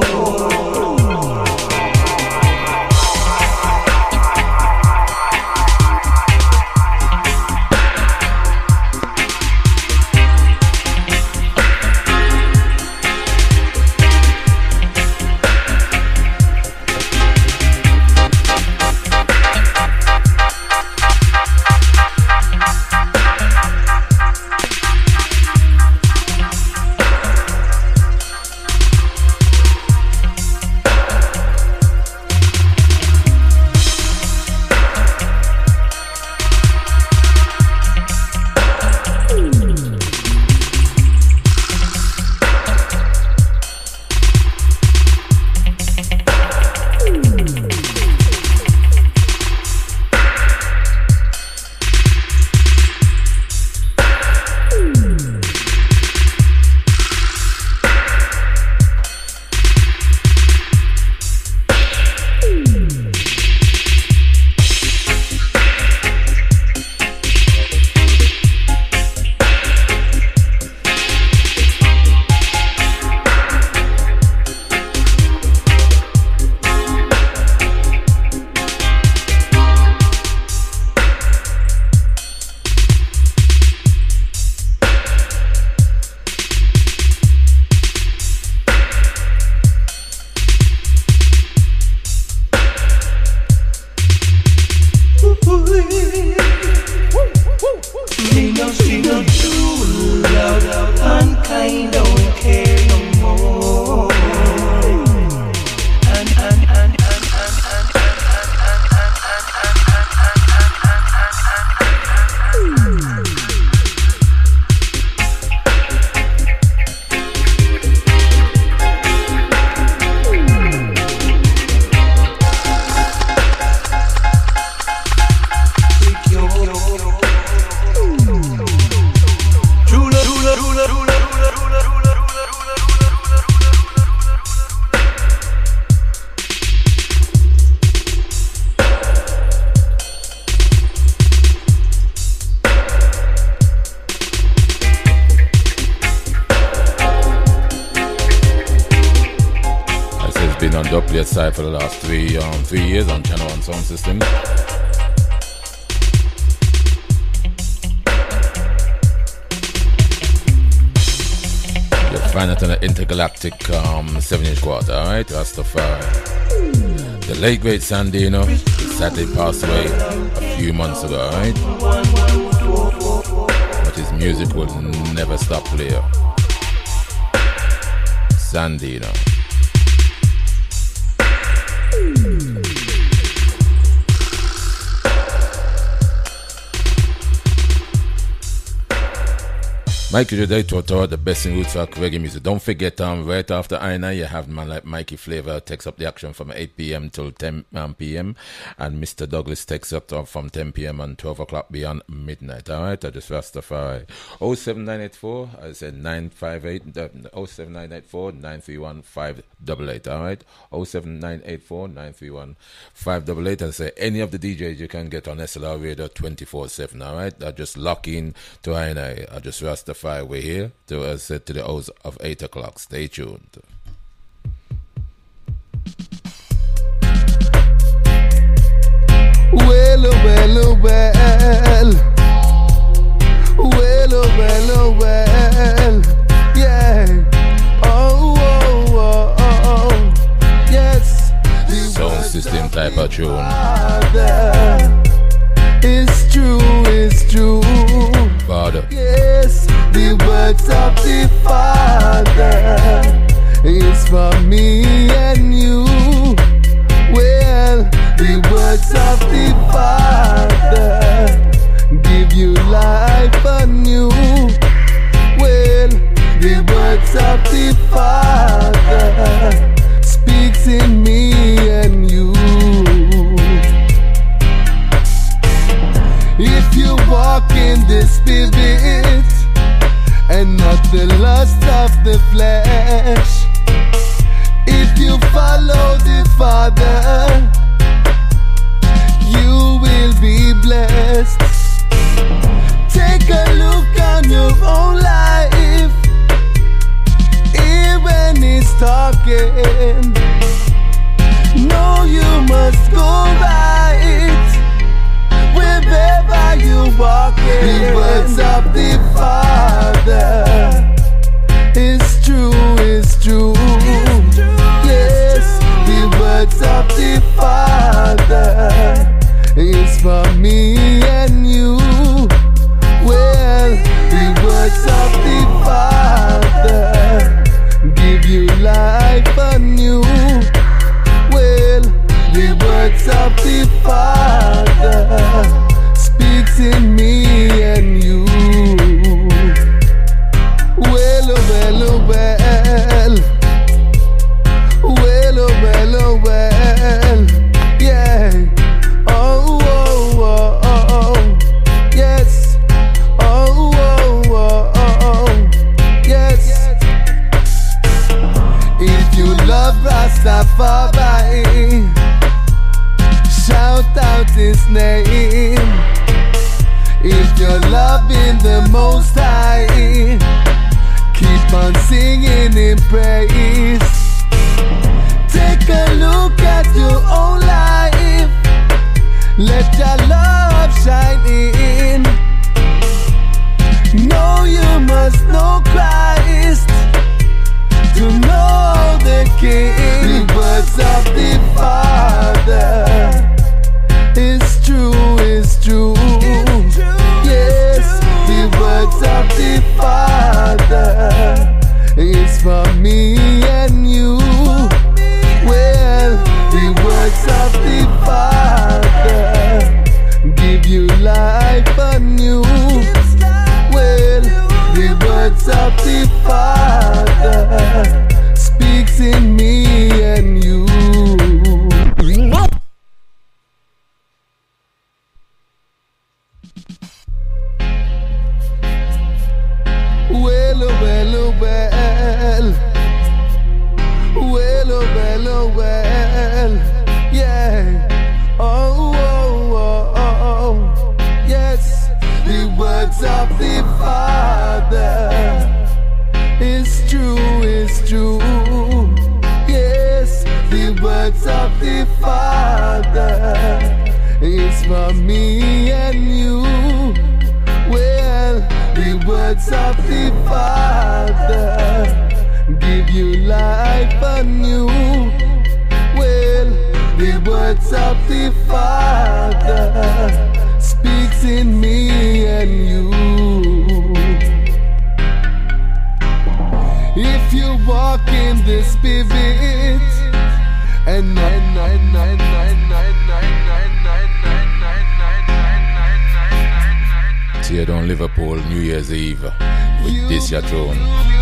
Side for the last three um, three years on Channel One Sound System. You'll find it on the Intergalactic um, seven inch quad, alright? Rastafari. The late great Sandino sadly passed away a few months ago, alright? But his music will never stop playing. Sandino. Mikey today to toward the best in roots rock reggae music. Don't forget, um, right after I N I, you have man like Mikey Flavor takes up the action from eight p.m. till ten p.m. and Mister Douglas takes up from ten p.m. and twelve o'clock beyond midnight. All right, I just Rastafari. oh seven nine eight four, I said nine five eight, oh seven nine eight four, nine three one, five eight eight. All right, oh seven nine eight four, nine three one, five eight eight. I say any of the D Js you can get on S L R Radio twenty-four seven. All right, I just lock in to I N I. I just Rastafari. We're here to uh, set to the hours of eight o'clock. Stay tuned. Well, oh, well, oh, well. Well, oh, well, oh, well. Yeah. Oh, oh, oh, oh, oh. Yes. Sound system type of tune. It's true, it's true. Father. Yes, the words of the Father is for me and you. Well, the words of the Father give you life anew. Well, the words of the Father speaks in me and you. If you walk in the Spirit and not the lust of the flesh, if you follow the Father, you will be blessed. Take a look on your own life. Hear when he's talking. No, you must go right wherever you walk in. The words of the Father is true, is true. Yes, the words of the Father is for me and you. Well, the words of the Father give you life anew. Well, the words of the Father speaks in me and you. Well, oh, well, oh, well. Well, oh, well, oh, well. Yeah. Oh, oh, oh, oh. Yes. Oh, oh, oh, oh. Yes. If you love Rastafari, shout out his name. If you're loving the Most High, keep on singing in praise. Take a look at your own life. Let your love shine in. Know you must know Christ to know the King. The words of the Father is true, is true. Yes, the words of the Father is for me and you. Well, the words of the Father give you life anew. Well, the words of the Father speaks in me and you. Well, oh, well, oh, well. Well, oh, well, oh, well. Yeah. Oh, oh, oh, oh, oh. Yes. The words of the Father is true, is true. Yes. The words of the Father is for me and you. Well, the words of the Father give you life anew. Well, the words of the Father speaks in me and you. If you walk in the Spirit and nine nine nine nine nine nine nine nine nine nine nine nine nine. Tear down Liverpool New Year's Eve. with this your tune.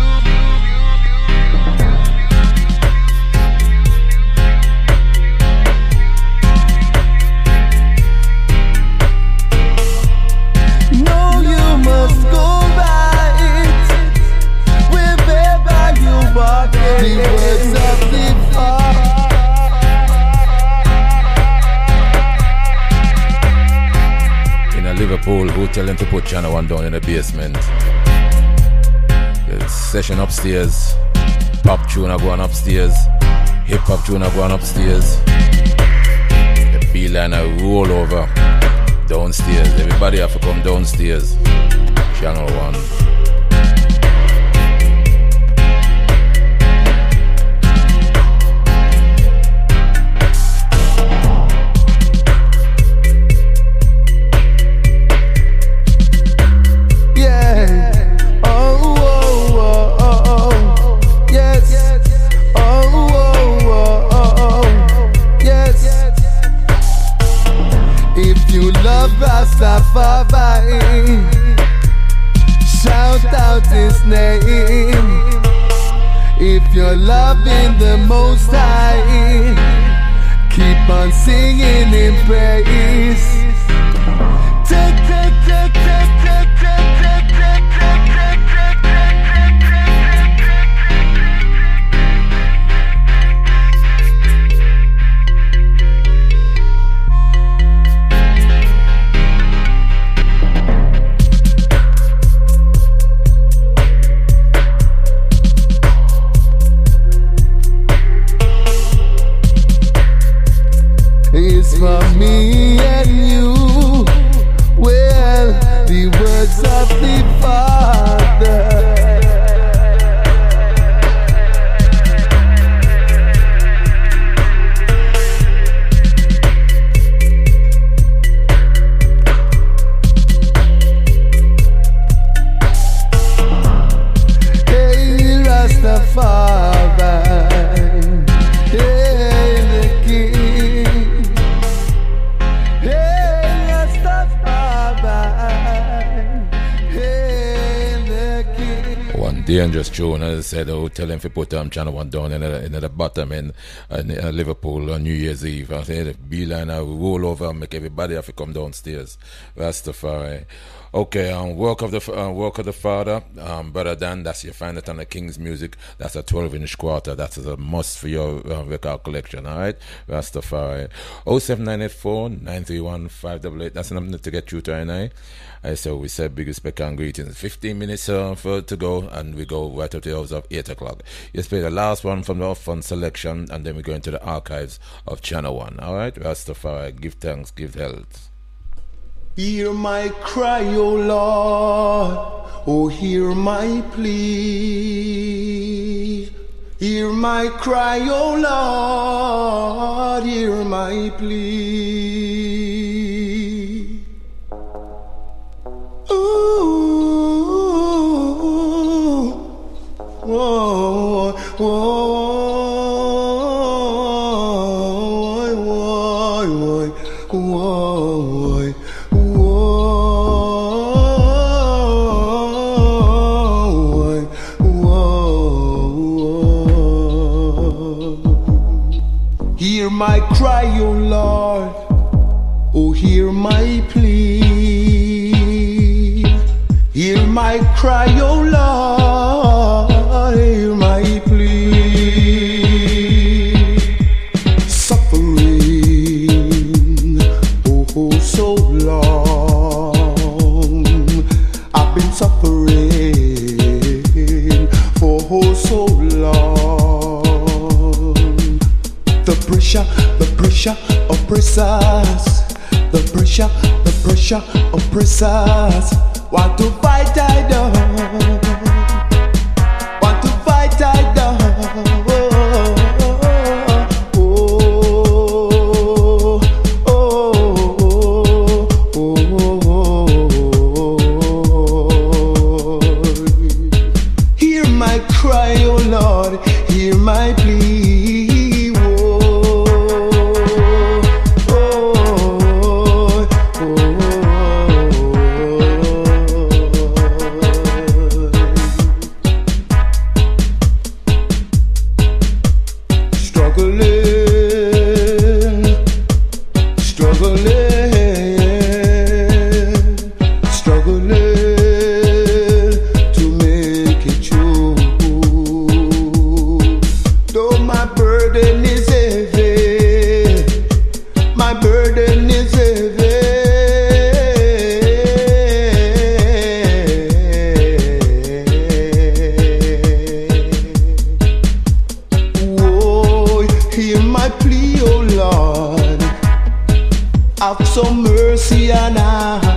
No, you must go right wherever you walk. The words of the Father. Liverpool, who tell him to put Channel One down in the basement. The session upstairs, pop tune are going upstairs, hip hop tune are going upstairs. The beeline are roll over downstairs. Everybody have to come downstairs. Channel One. Rastafari, shout out his name. If you're loving the Most High, keep on singing in praise. Take, take, take, take, take, take, take, take, take, take, it's for me and you. Well, the words of the Father. Hey, Rastafari. Dangerous tune, as I said. I would tell him to put um, Channel One down in the, in the bottom in, in, in Liverpool on New Year's Eve. I said, the beeline I will roll over and make everybody have to come downstairs. Rastafari. Okay, um, work of the uh, work of the Father, um, Brother Dan. That's you find it on the King's Music. That's a twelve inch quarter. That's a must for your uh, record collection. All right, Rastafari. Oh seven nine eight four nine three one five eight eight. That's the number to get through to I. Uh, so we said big respect and greetings. Fifteen minutes uh, for to go, and we go right up to the hours of eight o'clock. You play the last one from the off fun selection, and then we go into the archives of Channel One. All right, Rastafari. Give thanks, give health. Hear my cry, O Lord, oh hear my plea. Hear my cry, O Lord, hear my plea. Ooh, whoa, whoa, whoa, whoa, whoa. Hear my cry, O Lord, oh hear my plea. Hear my cry, O Lord, hear my plea. Suffering, oh, oh so long, I've been suffering for oh so long. The pressure, the pressure oppressors. The pressure, the pressure oppressors. Want to fight, I don't. Want to fight, I don't. Oh, oh, oh, oh, oh. Hear my cry, oh Lord. Hear my plea. burden is heavy. My burden is heavy. Oh, hear my plea, oh Lord. Have some mercy on I.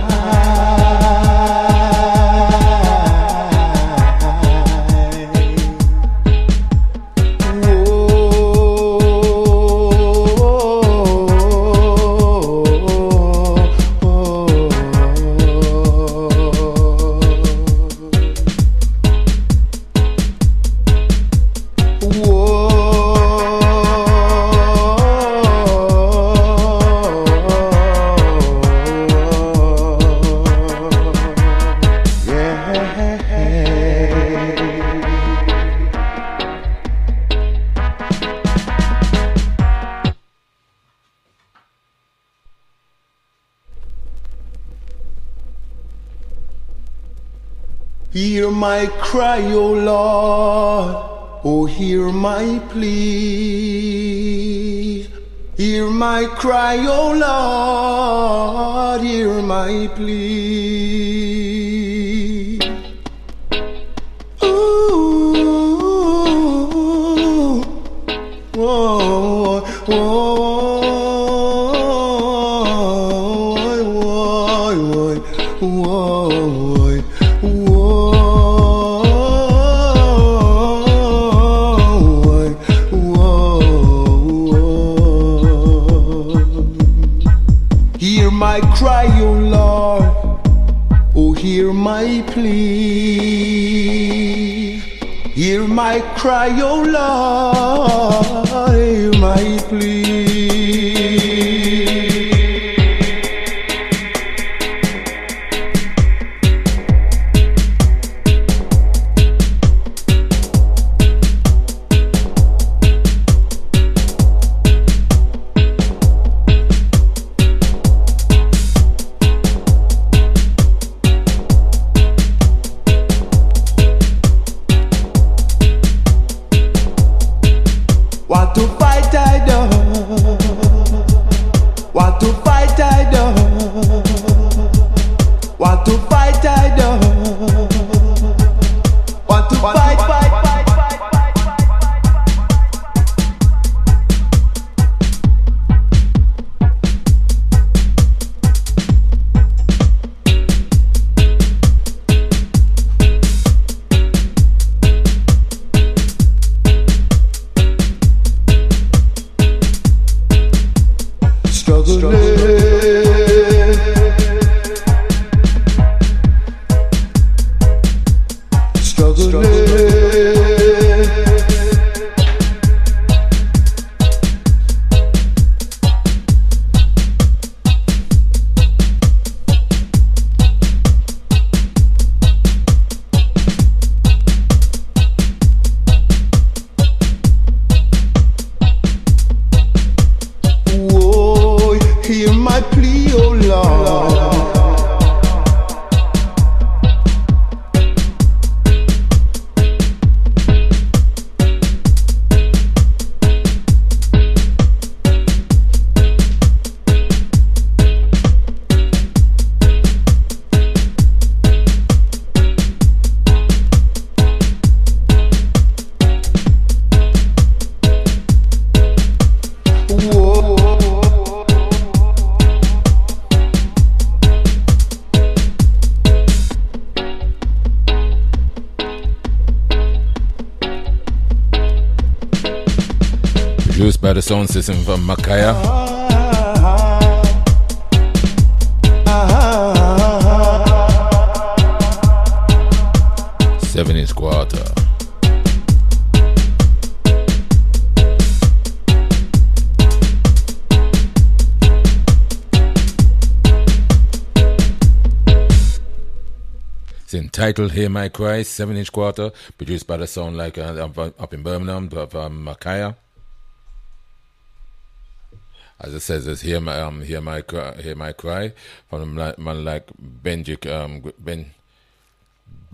Hear my cry, O Lord, oh hear my plea. Hear my cry, O Lord, hear my plea. Ooh, whoa, whoa, whoa, whoa, whoa. Hear my cry, O Lord, oh hear my plea. Hear my cry, O Lord, hear my plea. Want to fight, I do. Want to fight, I do. Want to fight, I do. Want to fight, fight, fight, fight, fight, hear my plea, oh Lord. Produced by the sound system from Makaya. Seven inch quarter. It's entitled Hear My Cry, seven inch quarter, produced by the sound like uh, up in Birmingham, from Makaya. As it says, it's hear my um, hear my cry, hear my cry from a man like Benji um, Ben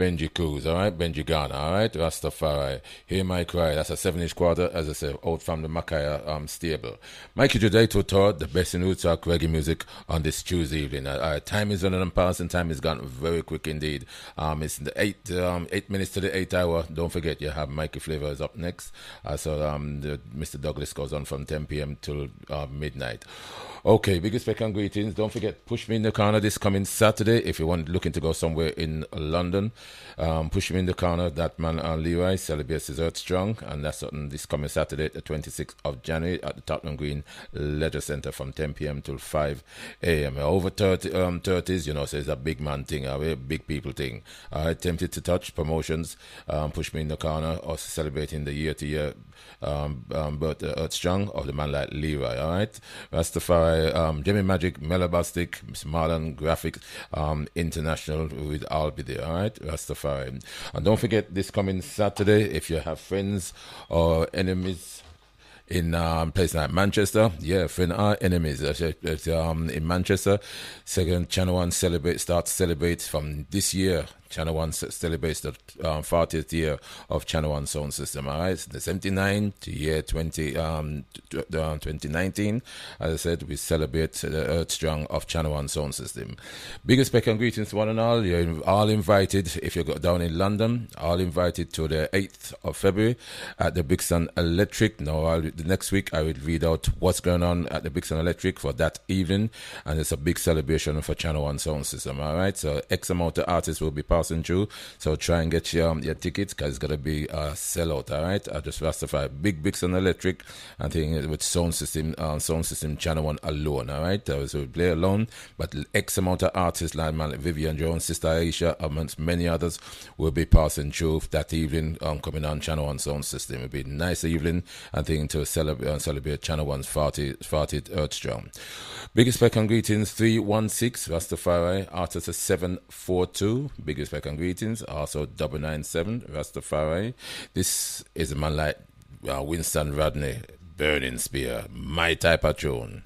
Benji Cruz, all right? Benji Ghana, all right? Rastafari. Hear My Cry. That's a seven-inch quarter, as I said, out from the Makaya um, stable. Mikey Judai Tour, the best in roots rock reggae music on this Tuesday evening. Uh, uh, time is running and passing. Time has gone very quick indeed. Um, it's the eight, um, eight minutes to the eight hour. Don't forget, you have Mikey Flavors up next. Uh, so um, the, Mister Douglas goes on from ten p.m. till uh, midnight. Okay, big respect and greetings. Don't forget, Push Me in the Corner this coming Saturday. If you want looking to go somewhere in London, um, Push Me in the Corner. That man uh, Leroy celebrates his Earth Strong, and that's on this coming Saturday, the twenty-sixth of January, at the Tottenham Green Leisure Centre from ten p.m. till five a.m. Over thirty, um, thirties, you know, so it's a big man thing, a big people thing. I uh, Tempted to Touch promotions, um, Push Me in the Corner, also celebrating the year-to-year um, um, birth uh, Earth Strong of the man like Leroy. All right, Rastafari, um, Jimmy Magic, Melobastic, Miss Marlon Graphics, um, International, with all be there. All right, Rastafari, and don't forget this coming Saturday, if you have friends or enemies in um, place like Manchester, yeah, friend our enemies. It's, um, in Manchester, second Channel One celebrate starts celebrate from this year. Channel One celebrates the um, fortieth year of Channel One sound system. All right, the seventy-nine to year twenty, um, twenty nineteen. As I said, we celebrate the Earth Strong of Channel One sound system. Big respect and greetings to one and all. You're all invited. If you go down in London, all invited to the eighth of February at the Brixton Electric. Now, I'll, the next week I will read out what's going on at the Brixton Electric for that evening, and it's a big celebration for Channel One sound system. All right, so X amount of artists will be part through, so try and get your, um, your tickets, because it's going to be a sellout. All right, I just Rastafari, big Brixton Electric, I think, with sound system, uh, sound system Channel One alone. All right, uh, so we play alone, but X amount of artists like man, like Vivian Jones, Sister Aisha, amongst many others, will be passing through that evening, um, coming on Channel One sound system. It'll be a nice evening, I think, to celebrate, uh, celebrate Channel One's fortieth Earth Strong. Big respect and greetings, three one six Rastafari, artist is seven four two. Big respect and greetings, also double nine seven Rastafari. This is a man like uh, Winston Rodney, Burning Spear, my type of tune.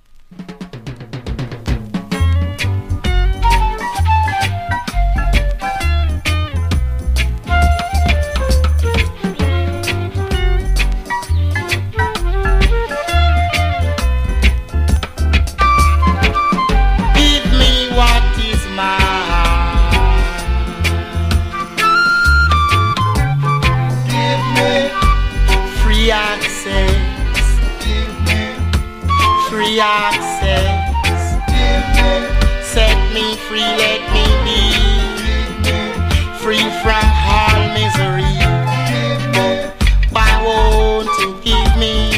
Free access, set me free, let me be free from all misery. Why won't you give me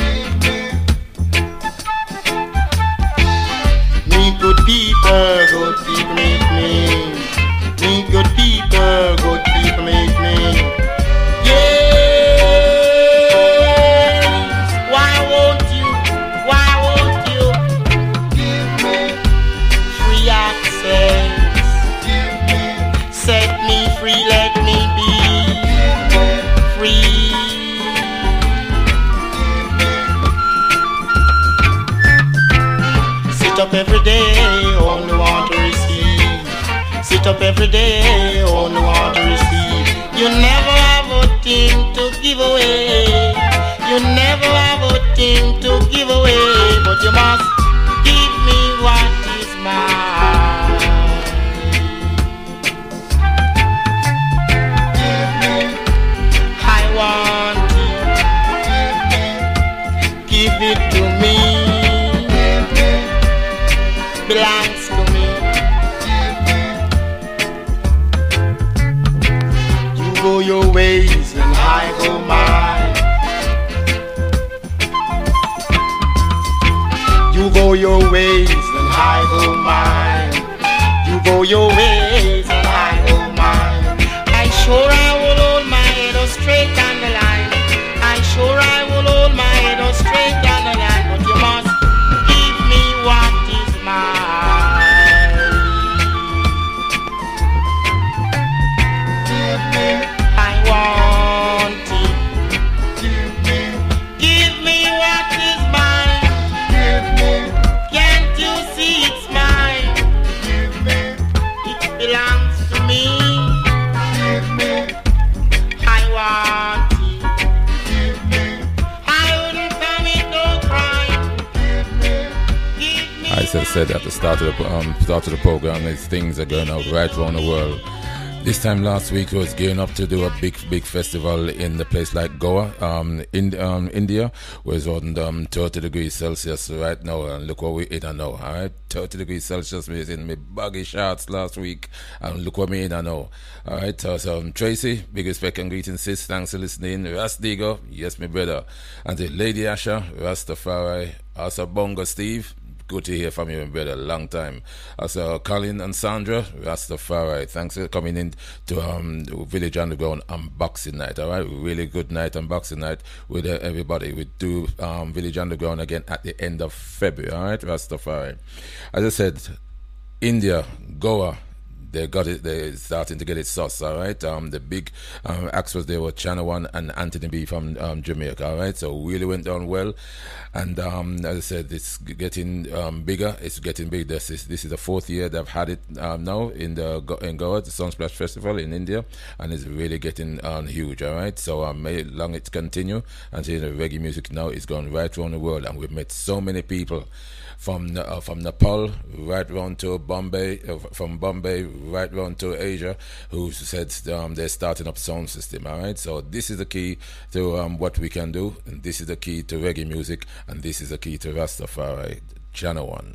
me good people, good people make me, me good people, good people make me. Up every day, only want to receive. Sit up every day, only want to receive. You never have a thing to give away. You never have a thing to give away, but you must give me what is mine. I want it. Give it to me. Belongs to me. You go your ways and I go mine. You go your ways and I go mine. You go your ways and I go mine. I sure I will hold my head up straight on the line. I sure I will hold my head up straight on the line. But you must give me what is mine. as I said at the start of the um, start of the program, is things are going out right around the world. This time last week was gearing up to do a big, big festival in the place like Goa, um, in um, India, where it's on um, thirty degrees Celsius right now, and look what we in now, all right? thirty degrees Celsius, we was in my baggy shorts last week, and look what me in now, all right? So, so um, Tracy, big respect and greetings, sis, thanks for listening. Rastigo, yes, my brother. And the Lady Asha, Rastafari, also Bongo Steve. Good to hear from you, brother. Long time. Also, Colin and Sandra, Rastafari. Thanks for coming in to um, Village Underground on Boxing Night. All right, really good night on Boxing Night with uh, everybody. We do um, Village Underground again at the end of February. All right, Rastafari. As I said, India, Goa. They got it. They're starting to get it sauce. All right. Um, the big um, acts was there were Channel One and Anthony B from um, Jamaica. All right. So really went down well, and um, as I said, it's getting um, bigger. It's getting big. This is this is the fourth year they've had it um, now in the in Goa, the Sunsplash Festival in India, and it's really getting um, huge. All right. So um, may long it continue until the reggae music now is going right around the world, and we've met so many people. From uh, from Nepal right round to Bombay, uh, from Bombay right round to Asia, who said um, they're starting up sound system. All right, so this is the key to um, what we can do, and this is the key to reggae music, and this is the key to Rastafari. Channel One.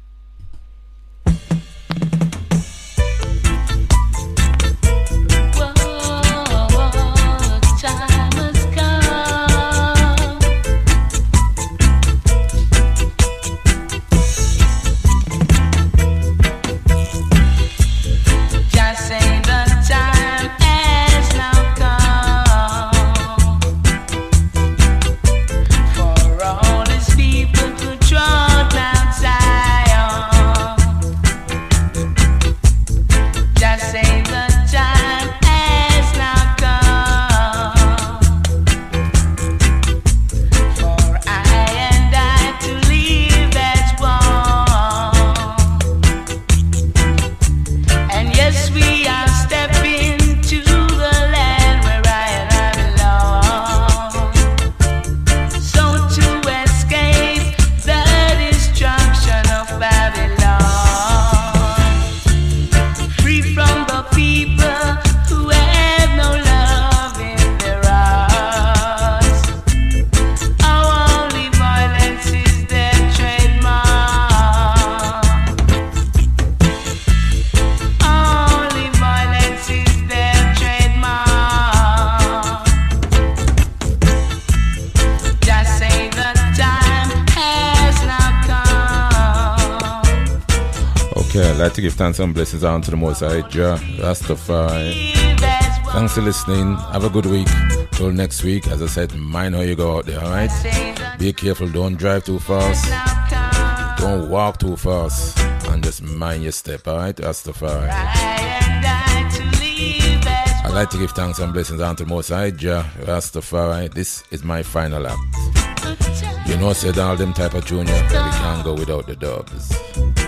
I'd like to give thanks and blessings on to the Most High Jah, Rastafari. Thanks for listening. Have a good week. Till next week, as I said, mind how you go out there, alright? Be careful, don't drive too fast. Don't walk too fast. And just mind your step, alright? Rastafari. I'd like to give thanks and blessings on to the Most High Jah, Rastafari. This is my final act. You know, said all them type of junior, we can't go without the dubs.